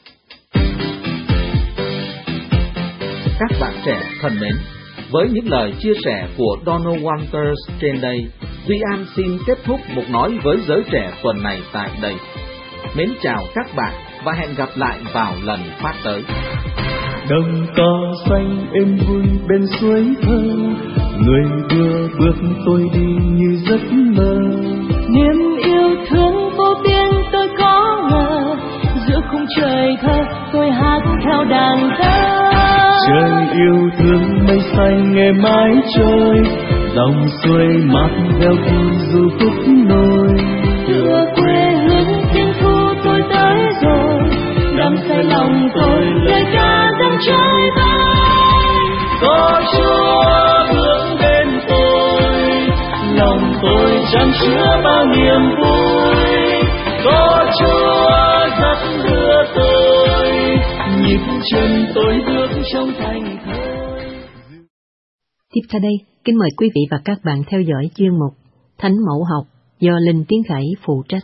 Các bạn trẻ thân mến, với những lời chia sẻ của Donald Walters trên đây, Duy An xin kết thúc mục nói với giới trẻ tuần này tại đây. Mến chào các bạn và hẹn gặp lại vào lần phát tới. Đồng cỏ xanh êm vui bên suối thơ, người vừa bước tôi đi như giấc mơ. Niềm yêu thương vô biên tôi có ngờ, giữa khung trời thơ tôi hát theo đàn thơ. Trời yêu thương mây xanh nghe mãi trôi, dòng suối mát veo vui dù khúc nôi. Tựa quê hương thiên thu tôi tới rồi, đắm say lòng tôi lời ca dâng trời vơi. Có Chúa hướng bên tôi, lòng tôi chan chứa bao niềm vui. Có Chúa dắt đưa tôi, nhịp chân tôi bước trong thành thơi. Tiếp theo đây, kính mời quý vị và các bạn theo dõi chuyên mục Thánh Mẫu Học do Linh Tiến Khải phụ trách.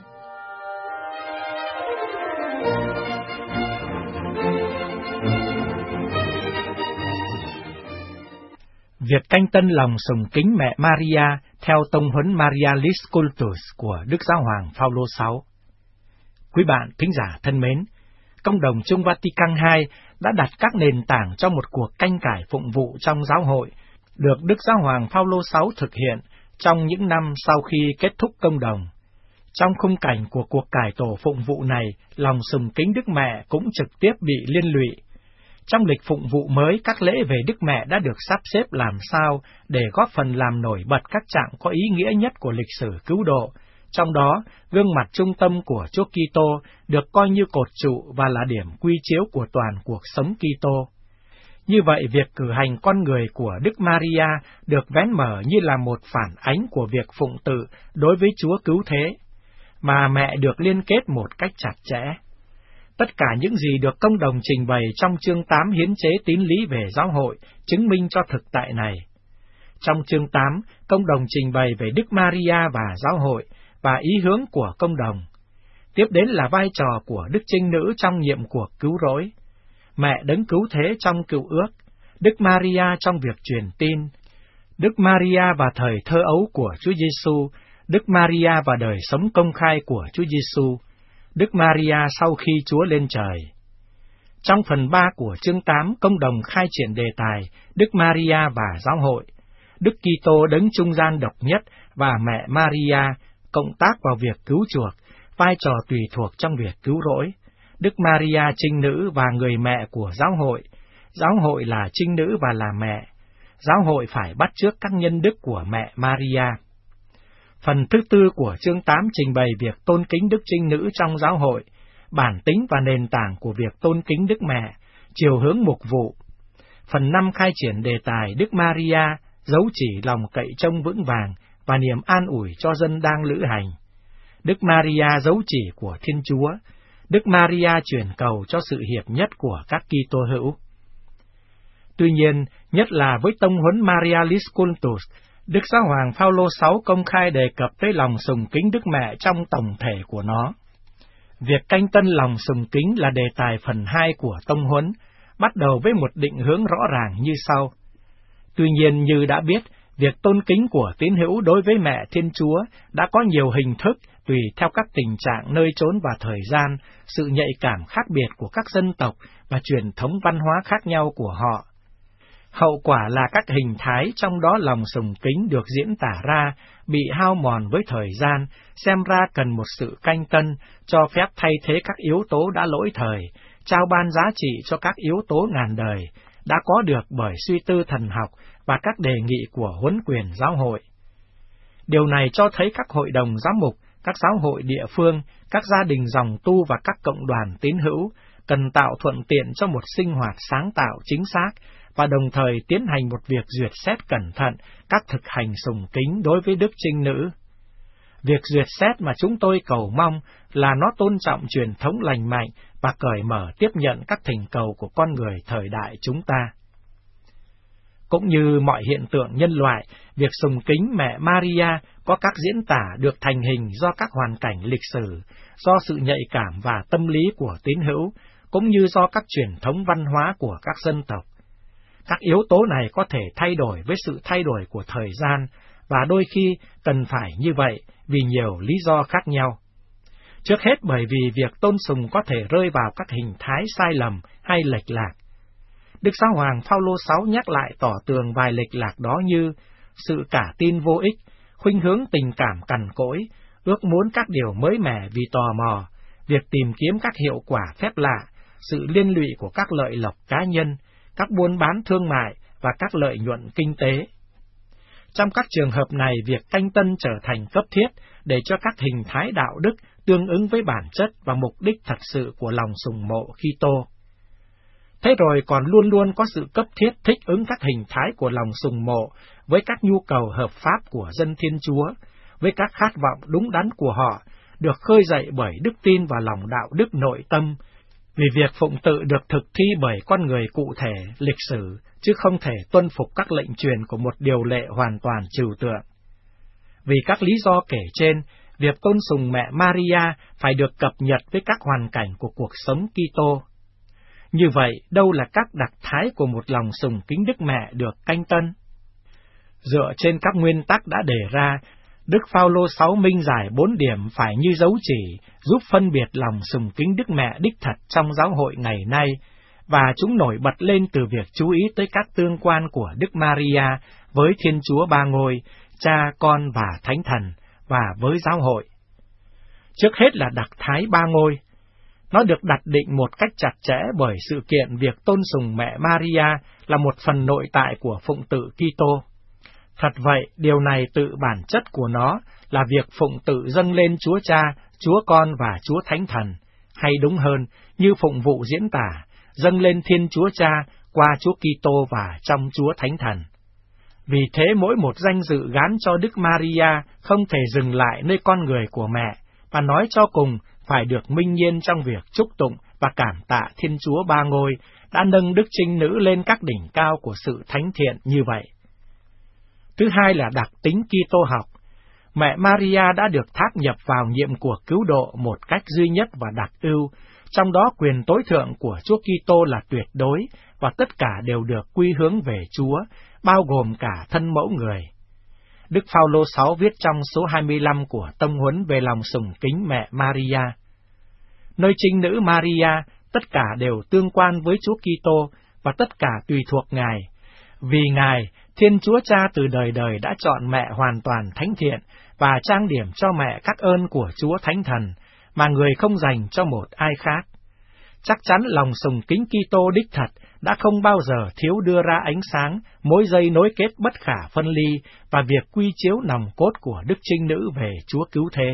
Việc canh tân lòng sùng kính mẹ Maria theo tông huấn Marialis Cultus của Đức Giáo hoàng Phaolô thứ sáu. Quý bạn thính giả thân mến, Công đồng Chung Vatican hai đã đặt các nền tảng cho một cuộc canh cải phụng vụ trong giáo hội, được Đức Giáo hoàng Phaolô thứ sáu thực hiện trong những năm sau khi kết thúc công đồng. Trong khung cảnh của cuộc cải tổ phụng vụ này, lòng sùng kính Đức Mẹ cũng trực tiếp bị liên lụy. Trong lịch phụng vụ mới, các lễ về Đức Mẹ đã được sắp xếp làm sao để góp phần làm nổi bật các trạng có ý nghĩa nhất của lịch sử cứu độ. Trong đó, gương mặt trung tâm của Chúa Kitô được coi như cột trụ và là điểm quy chiếu của toàn cuộc sống Kitô. Như vậy, việc cử hành con người của Đức Maria được vén mở như là một phản ánh của việc phụng tự đối với Chúa Cứu Thế, mà mẹ được liên kết một cách chặt chẽ. Tất cả những gì được công đồng trình bày trong chương tám hiến chế tín lý về giáo hội chứng minh cho thực tại này. Trong chương tám, công đồng trình bày về Đức Maria và giáo hội và ý hướng của công đồng. Tiếp đến là vai trò của Đức Trinh Nữ trong nhiệm cuộc cứu rỗi, mẹ đấng cứu thế trong cựu ước, Đức Maria trong việc truyền tin, Đức Maria và thời thơ ấu của Chúa Giêsu, Đức Maria và đời sống công khai của Chúa Giêsu, Đức Maria sau khi Chúa lên trời. Trong phần ba của chương tám, công đồng khai triển đề tài Đức Maria và giáo hội. Đức Kitô đấng trung gian độc nhất và mẹ Maria cộng tác vào việc cứu chuộc, vai trò tùy thuộc trong việc cứu rỗi. Đức Maria trinh nữ và người mẹ của giáo hội. Giáo hội là trinh nữ và là mẹ. Giáo hội phải bắt chước các nhân đức của mẹ Maria. Phần thứ tư của chương tám trình bày việc tôn kính Đức Trinh Nữ trong giáo hội, bản tính và nền tảng của việc tôn kính Đức Mẹ, chiều hướng mục vụ. Phần năm khai triển đề tài Đức Maria, dấu chỉ lòng cậy trông vững vàng và niềm an ủi cho dân đang lữ hành. Đức Maria dấu chỉ của Thiên Chúa. Đức Maria chuyển cầu cho sự hiệp nhất của các Kitô hữu. Tuy nhiên, nhất là với tông huấn Marialis Cultus, Đức Giáo hoàng Phaolô sáu công khai đề cập tới lòng sùng kính Đức Mẹ trong tổng thể của nó. Việc canh tân lòng sùng kính là đề tài phần hai của tông huấn, bắt đầu với một định hướng rõ ràng như sau. Tuy nhiên, như đã biết, việc tôn kính của tín hữu đối với Mẹ Thiên Chúa đã có nhiều hình thức tùy theo các tình trạng nơi chốn và thời gian, sự nhạy cảm khác biệt của các dân tộc và truyền thống văn hóa khác nhau của họ. Hậu quả là các hình thái trong đó lòng sùng kính được diễn tả ra bị hao mòn với thời gian, xem ra cần một sự canh tân, cho phép thay thế các yếu tố đã lỗi thời, trao ban giá trị cho các yếu tố ngàn đời, đã có được bởi suy tư thần học và các đề nghị của huấn quyền giáo hội. Điều này cho thấy các hội đồng giám mục, các giáo hội địa phương, các gia đình dòng tu và các cộng đoàn tín hữu cần tạo thuận tiện cho một sinh hoạt sáng tạo chính xác, và đồng thời tiến hành một việc duyệt xét cẩn thận các thực hành sùng kính đối với Đức Trinh Nữ. Việc duyệt xét mà chúng tôi cầu mong là nó tôn trọng truyền thống lành mạnh và cởi mở tiếp nhận các thỉnh cầu của con người thời đại chúng ta. Cũng như mọi hiện tượng nhân loại, việc sùng kính mẹ Maria có các diễn tả được thành hình do các hoàn cảnh lịch sử, do sự nhạy cảm và tâm lý của tín hữu, cũng như do các truyền thống văn hóa của các dân tộc. Các yếu tố này có thể thay đổi với sự thay đổi của thời gian, và đôi khi cần phải như vậy vì nhiều lý do khác nhau. Trước hết bởi vì việc tôn sùng có thể rơi vào các hình thái sai lầm hay lệch lạc. Đức Giáo hoàng Phaolô sáu nhắc lại tỏ tường vài lệch lạc đó như sự cả tin vô ích, khuynh hướng tình cảm cằn cỗi, ước muốn các điều mới mẻ vì tò mò, việc tìm kiếm các hiệu quả phép lạ, sự liên lụy của các lợi lộc cá nhân, các buôn bán thương mại và các lợi nhuận kinh tế. Trong các trường hợp này, việc canh tân trở thành cấp thiết để cho các hình thái đạo đức tương ứng với bản chất và mục đích thật sự của lòng sùng mộ Kitô. Thế rồi còn luôn luôn có sự cấp thiết thích ứng các hình thái của lòng sùng mộ với các nhu cầu hợp pháp của dân Thiên Chúa, với các khát vọng đúng đắn của họ, được khơi dậy bởi đức tin và lòng đạo đức nội tâm, vì việc phụng tự được thực thi bởi con người cụ thể, lịch sử, chứ không thể tuân phục các lệnh truyền của một điều lệ hoàn toàn trừu tượng. Vì các lý do kể trên, việc tôn sùng mẹ Maria phải được cập nhật với các hoàn cảnh của cuộc sống Kitô. Như vậy, đâu là các đặc thái của một lòng sùng kính Đức Mẹ được canh tân? Dựa trên các nguyên tắc đã đề ra, Đức Phaolô sáu minh giải bốn điểm phải như dấu chỉ, giúp phân biệt lòng sùng kính Đức Mẹ đích thật trong giáo hội ngày nay, và chúng nổi bật lên từ việc chú ý tới các tương quan của Đức Maria với Thiên Chúa Ba Ngôi, Cha, Con và Thánh Thần, và với giáo hội. Trước hết là đặc thái Ba Ngôi. Nó được đặt định một cách chặt chẽ bởi sự kiện việc tôn sùng mẹ Maria là một phần nội tại của phụng tự Kitô. Thật vậy, điều này tự bản chất của nó là việc phụng tự dâng lên Chúa Cha, Chúa Con và Chúa Thánh Thần, hay đúng hơn, như phụng vụ diễn tả, dâng lên Thiên Chúa Cha qua Chúa Kitô và trong Chúa Thánh Thần. Vì thế mỗi một danh dự gán cho Đức Maria không thể dừng lại nơi con người của mẹ, và nói cho cùng phải được minh nhiên trong việc chúc tụng và cảm tạ Thiên Chúa Ba Ngôi đã nâng Đức Trinh Nữ lên các đỉnh cao của sự thánh thiện như vậy. Thứ hai là đặc tính Kitô học. Mẹ Maria đã được thác nhập vào nhiệm cuộc cứu độ một cách duy nhất và đặc ưu, trong đó quyền tối thượng của Chúa Kitô là tuyệt đối, và tất cả đều được quy hướng về Chúa, bao gồm cả thân mẫu người. Đức Phaolô sáu viết trong số hai mươi lăm của Tông huấn về lòng sùng kính mẹ Maria. Nơi Trinh Nữ Maria, tất cả đều tương quan với Chúa Kitô và tất cả tùy thuộc Ngài. Vì Ngài, Thiên Chúa Cha từ đời đời đã chọn mẹ hoàn toàn thánh thiện và trang điểm cho mẹ các ơn của Chúa Thánh Thần mà người không dành cho một ai khác. Chắc chắn lòng sùng kính Kitô đích thật đã không bao giờ thiếu đưa ra ánh sáng mối dây nối kết bất khả phân ly và việc quy chiếu nòng cốt của Đức Trinh Nữ về Chúa Cứu Thế.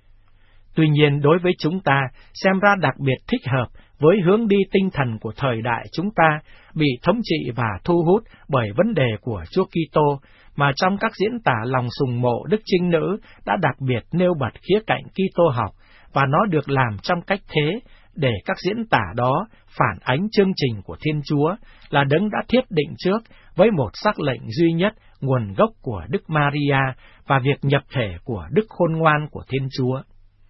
Tuy nhiên, đối với chúng ta, xem ra đặc biệt thích hợp với hướng đi tinh thần của thời đại chúng ta, bị thống trị và thu hút bởi vấn đề của Chúa Kitô, mà trong các diễn tả lòng sùng mộ Đức Trinh Nữ đã đặc biệt nêu bật khía cạnh Kitô học, và nó được làm trong cách thế để các diễn tả đó phản ánh chương trình của Thiên Chúa là Đấng đã thiết định trước với một sắc lệnh duy nhất nguồn gốc của Đức Maria và việc nhập thể của Đức Khôn Ngoan của Thiên Chúa.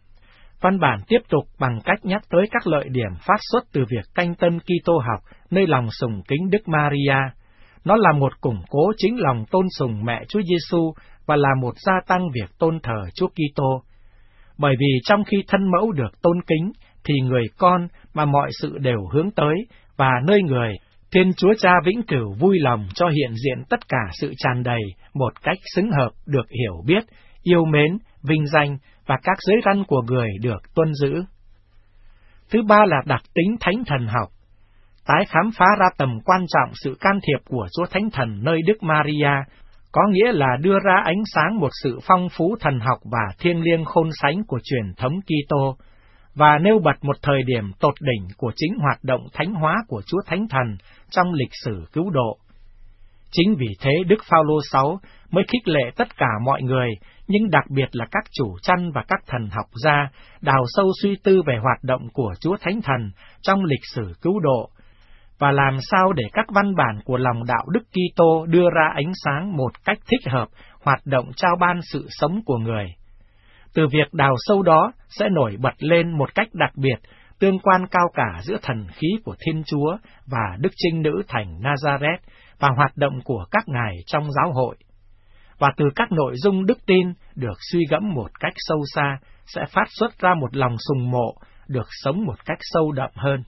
Văn bản tiếp tục bằng cách nhắc tới các lợi điểm phát xuất từ việc canh tân Kitô học nơi lòng sùng kính Đức Maria. Nó là một củng cố chính lòng tôn sùng mẹ Chúa Giêsu và là một gia tăng việc tôn thờ Chúa Kitô. Bởi vì trong khi thân mẫu được tôn kính, thì người con mà mọi sự đều hướng tới, và nơi người, Thiên Chúa Cha vĩnh cửu vui lòng cho hiện diện tất cả sự tràn đầy một cách xứng hợp được hiểu biết, yêu mến, vinh danh và các giới răn của người được tuân giữ. Thứ ba là đặc tính thánh thần học. Tái khám phá ra tầm quan trọng sự can thiệp của Chúa Thánh Thần nơi Đức Maria, có nghĩa là đưa ra ánh sáng một sự phong phú thần học và thiêng liêng khôn sánh của truyền thống Kitô, và nêu bật một thời điểm tột đỉnh của chính hoạt động thánh hóa của Chúa Thánh Thần trong lịch sử cứu độ. Chính vì thế Đức Phao-lô sáu mới khích lệ tất cả mọi người, nhưng đặc biệt là các chủ chăn và các thần học gia, đào sâu suy tư về hoạt động của Chúa Thánh Thần trong lịch sử cứu độ, và làm sao để các văn bản của lòng đạo đức Kitô đưa ra ánh sáng một cách thích hợp hoạt động trao ban sự sống của người. Từ việc đào sâu đó sẽ nổi bật lên một cách đặc biệt tương quan cao cả giữa thần khí của Thiên Chúa và Đức Trinh Nữ thành Nazareth và hoạt động của các ngài trong giáo hội. Và từ các nội dung đức tin được suy gẫm một cách sâu xa sẽ phát xuất ra một lòng sùng mộ được sống một cách sâu đậm hơn.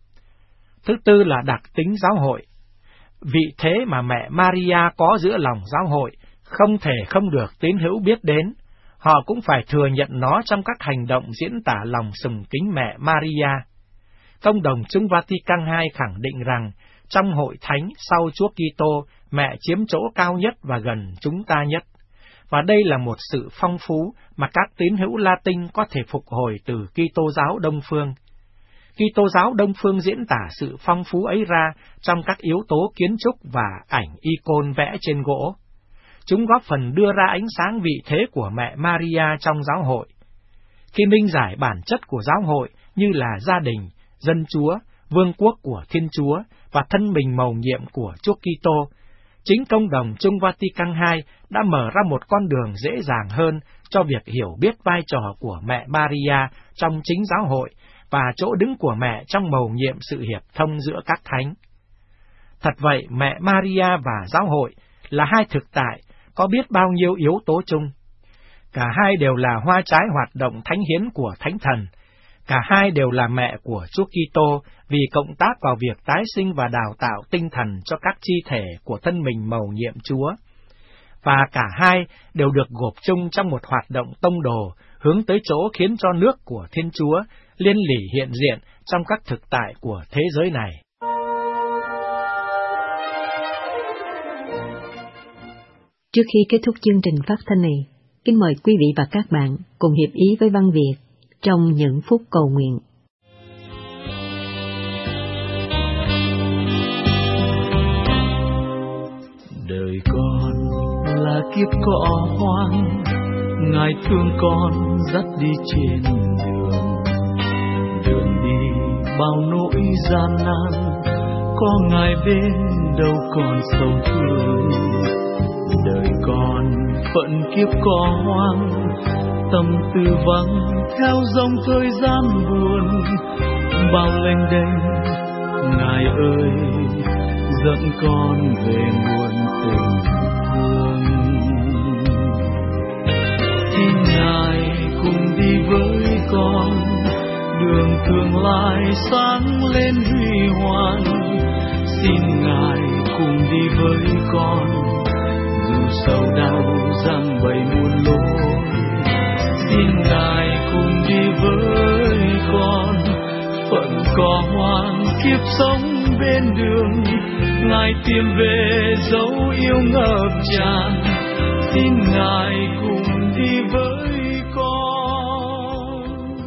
Thứ tư là đặc tính giáo hội. Vị thế mà mẹ Maria có giữa lòng giáo hội không thể không được tín hữu biết đến. Họ cũng phải thừa nhận nó trong các hành động diễn tả lòng sùng kính mẹ Maria. Công đồng Chung Vatican hai khẳng định rằng, trong hội thánh sau Chúa Kitô, mẹ chiếm chỗ cao nhất và gần chúng ta nhất. Và đây là một sự phong phú mà các tín hữu Latin có thể phục hồi từ Kitô giáo Đông Phương. Kitô giáo Đông Phương diễn tả sự phong phú ấy ra trong các yếu tố kiến trúc và ảnh icon vẽ trên gỗ. Chúng góp phần đưa ra ánh sáng vị thế của mẹ Maria trong giáo hội. Khi minh giải bản chất của giáo hội như là gia đình, dân Chúa, vương quốc của Thiên Chúa và thân mình mầu nhiệm của Chúa Kitô, chính công đồng Chung Vatican hai đã mở ra một con đường dễ dàng hơn cho việc hiểu biết vai trò của mẹ Maria trong chính giáo hội và chỗ đứng của mẹ trong mầu nhiệm sự hiệp thông giữa các thánh. Thật vậy, mẹ Maria và giáo hội là hai thực tại có biết bao nhiêu yếu tố chung. Cả hai đều là hoa trái hoạt động thánh hiến của Thánh Thần. Cả hai đều là mẹ của Chúa Kitô vì cộng tác vào việc tái sinh và đào tạo tinh thần cho các chi thể của thân mình mầu nhiệm Chúa. Và cả hai đều được gộp chung trong một hoạt động tông đồ hướng tới chỗ khiến cho nước của Thiên Chúa liên lỉ hiện diện trong các thực tại của thế giới này. Trước khi kết thúc chương trình phát thanh này, kính mời quý vị và các bạn cùng hiệp ý với Văn Việt trong những phút cầu nguyện. Đời con là kiếp cỏ hoang, Ngài thương con dắt đi trên đường. Đường đi bao nỗi gian nan, có Ngài bên đâu còn sầu thương. Đời con phận kiếp cỏ hoang, tâm tư vắng theo dòng thời gian buồn. Bao lênh đênh, Ngài ơi dẫn con về nguồn tình thương. Xin Ngài cùng đi với con, đường tương lai sáng lên huy hoàng. Xin Ngài cùng đi với con, dù sầu đau giăng bầy muôn lối, xin Ngài cùng đi với con. Phận có hoang kiếp sống bên đường, Ngài tìm về dấu yêu ngập tràn, xin Ngài cùng đi với con.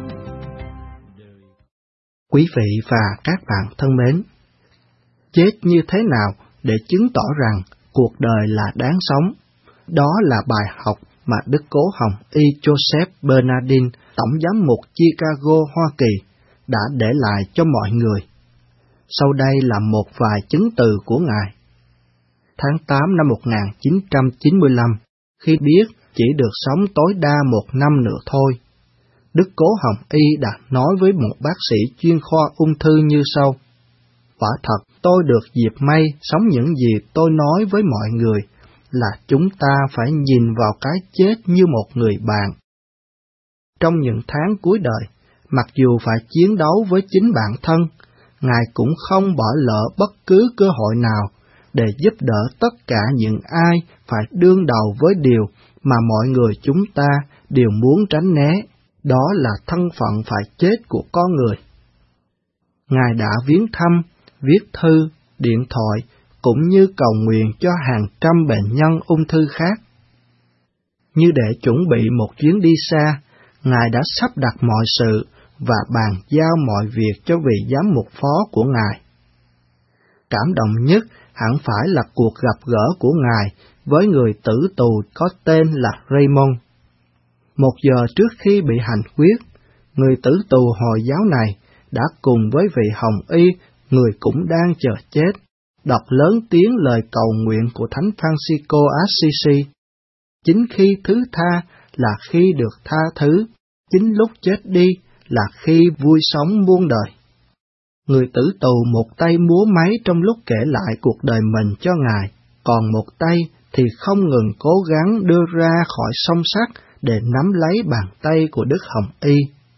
Quý vị và các bạn thân mến, chết như thế nào để chứng tỏ rằng cuộc đời là đáng sống? Đó là bài học mà Đức Cố Hồng Y Joseph Bernardin, Tổng giám mục Chicago, Hoa Kỳ, đã để lại cho mọi người. Sau đây là một vài chứng từ của Ngài. Tháng tám năm một nghìn chín trăm chín mươi lăm, khi biết chỉ được sống tối đa một năm nữa thôi, Đức Cố Hồng Y đã nói với một bác sĩ chuyên khoa ung thư như sau: quả thật tôi được dịp may sống những gì tôi nói với mọi người là chúng ta phải nhìn vào cái chết như một người bạn. Trong những tháng cuối đời, mặc dù phải chiến đấu với chính bản thân, Ngài cũng không bỏ lỡ bất cứ cơ hội nào để giúp đỡ tất cả những ai phải đương đầu với điều mà mọi người chúng ta đều muốn tránh né, đó là thân phận phải chết của con người. Ngài đã viếng thăm, viết thư, điện thoại, cũng như cầu nguyện cho hàng trăm bệnh nhân ung thư khác. Như để chuẩn bị một chuyến đi xa, Ngài đã sắp đặt mọi sự và bàn giao mọi việc cho vị giám mục phó của Ngài. Cảm động nhất hẳn phải là cuộc gặp gỡ của Ngài với người tử tù có tên là Raymond. Một giờ trước khi bị hành quyết, người tử tù Hồi giáo này đã cùng với vị Hồng Y, người cũng đang chờ chết, đọc lớn tiếng lời cầu nguyện của Thánh Francisco Assisi. Chính khi thứ tha là khi được tha thứ, chính lúc chết đi là khi vui sống muôn đời. Người tử tù một tay múa máy trong lúc kể lại cuộc đời mình cho Ngài, còn một tay thì không ngừng cố gắng đưa ra khỏi song sắt để nắm lấy bàn tay của Đức Hồng Y.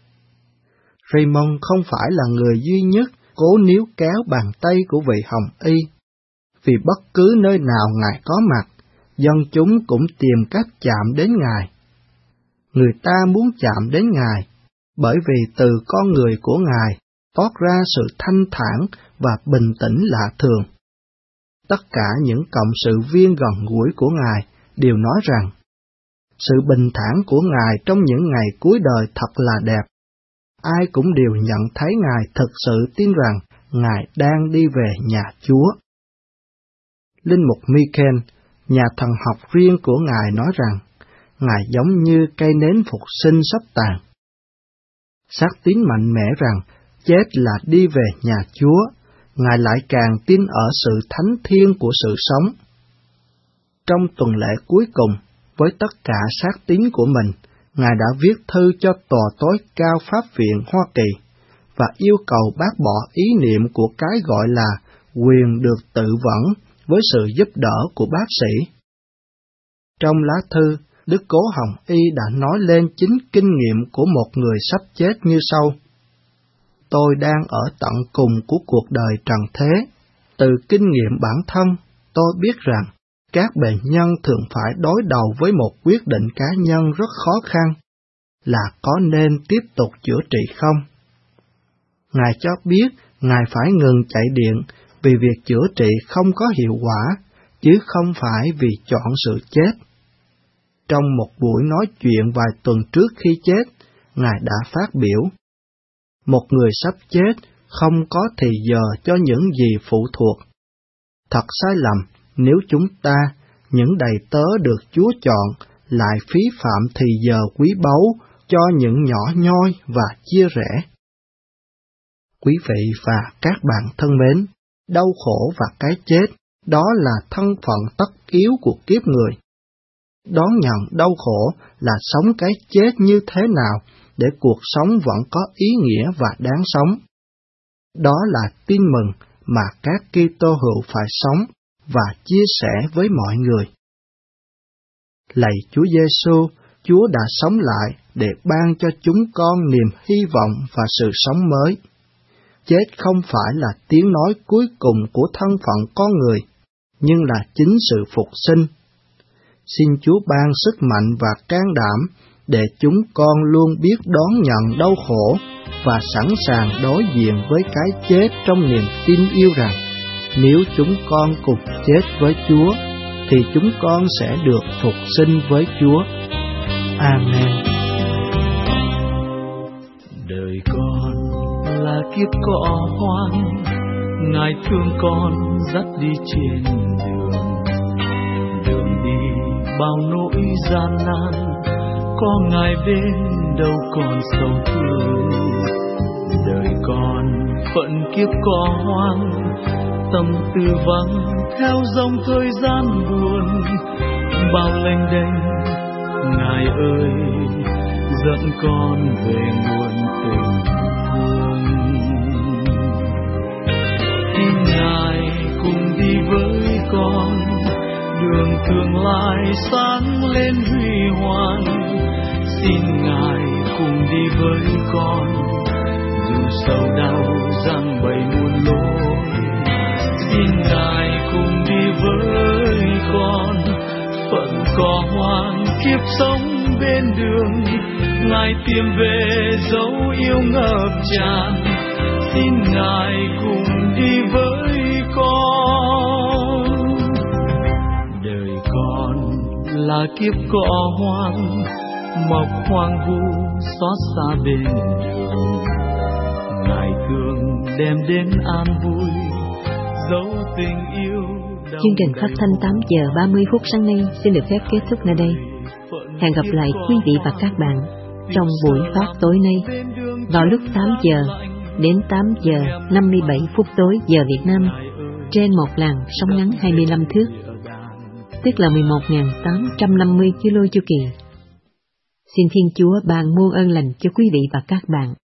Raymond không phải là người duy nhất cố níu kéo bàn tay của vị Hồng Y. Vì bất cứ nơi nào Ngài có mặt, dân chúng cũng tìm cách chạm đến Ngài. Người ta muốn chạm đến Ngài, bởi vì từ con người của Ngài toát ra sự thanh thản và bình tĩnh lạ thường. Tất cả những cộng sự viên gần gũi của Ngài đều nói rằng, sự bình thản của Ngài trong những ngày cuối đời thật là đẹp. Ai cũng đều nhận thấy Ngài thực sự tin rằng Ngài đang đi về nhà Chúa. Linh mục Michael, nhà thần học riêng của Ngài nói rằng, Ngài giống như cây nến phục sinh sắp tàn. Xác tín mạnh mẽ rằng chết là đi về nhà Chúa, Ngài lại càng tin ở sự thánh thiêng của sự sống. Trong tuần lễ cuối cùng, với tất cả xác tín của mình, Ngài đã viết thư cho Tòa tối cao Pháp viện Hoa Kỳ và yêu cầu bác bỏ ý niệm của cái gọi là quyền được tự vẫn với sự giúp đỡ của bác sĩ. Trong lá thư, Đức Cố Hồng Y đã nói lên chính kinh nghiệm của một người sắp chết như sau: tôi đang ở tận cùng của cuộc đời trần thế. Từ kinh nghiệm bản thân, tôi biết rằng các bệnh nhân thường phải đối đầu với một quyết định cá nhân rất khó khăn, là có nên tiếp tục chữa trị không? Ngài cho biết Ngài phải ngừng chạy điện vì việc chữa trị không có hiệu quả, chứ không phải vì chọn sự chết. Trong một buổi nói chuyện vài tuần trước khi chết, Ngài đã phát biểu: một người sắp chết không có thì giờ cho những gì phụ thuộc. Thật sai lầm nếu chúng ta, những đầy tớ được Chúa chọn, lại phí phạm thì giờ quý báu cho những nhỏ nhoi và chia rẽ. Quý vị và các bạn thân mến, đau khổ và cái chết, đó là thân phận tất yếu của kiếp người. Đón nhận đau khổ là sống cái chết như thế nào để cuộc sống vẫn có ý nghĩa và đáng sống. Đó là tin mừng mà các Kitô hữu phải sống và chia sẻ với mọi người. Lạy Chúa Giêsu, Chúa đã sống lại để ban cho chúng con niềm hy vọng và sự sống mới. Chết không phải là tiếng nói cuối cùng của thân phận con người, nhưng là chính sự phục sinh. Xin Chúa ban sức mạnh và can đảm để chúng con luôn biết đón nhận đau khổ và sẵn sàng đối diện với cái chết trong niềm tin yêu rằng nếu chúng con cùng chết với Chúa thì chúng con sẽ được phục sinh với Chúa. Amen. Đời con là kiếp cỏ hoang, Ngài thương con dắt đi trên đường. Đường đi bao nỗi gian nan, có Ngài bên đâu còn sầu thương. Đời con phận kiếp cỏ hoang, tâm tư vắng theo dòng thời gian buồn. Bao lênh đênh, Ngài ơi dẫn con về nguồn tình thương. Xin Ngài cùng đi với con, đường tương lai sáng lên huy hoàng. Xin Ngài cùng đi với con, dù sầu đau giăng bầy muôn lối. Xin Ngài cùng đi với con, phận cỏ hoang kiếp sống bên đường. Ngài tìm về dấu yêu ngập tràn. Xin Ngài cùng đi với con. Đời con là kiếp cỏ hoang, mọc hoang vu xót xa bên đường. Ngài thương đem đến an vui, dấu tình yêu. Chương trình phát thanh tám giờ ba mươi phút sáng nay xin được phép kết thúc nơi đây. Hẹn gặp lại quý vị và các bạn trong buổi phát tối nay vào lúc tám giờ đến tám giờ năm mươi bảy phút tối giờ Việt Nam trên một làn sóng ngắn hai mươi lăm thước, tức là mười một nghìn tám trăm năm mươi ki lô chu kỳ. Xin Thiên Chúa ban muôn ơn lành cho quý vị và các bạn.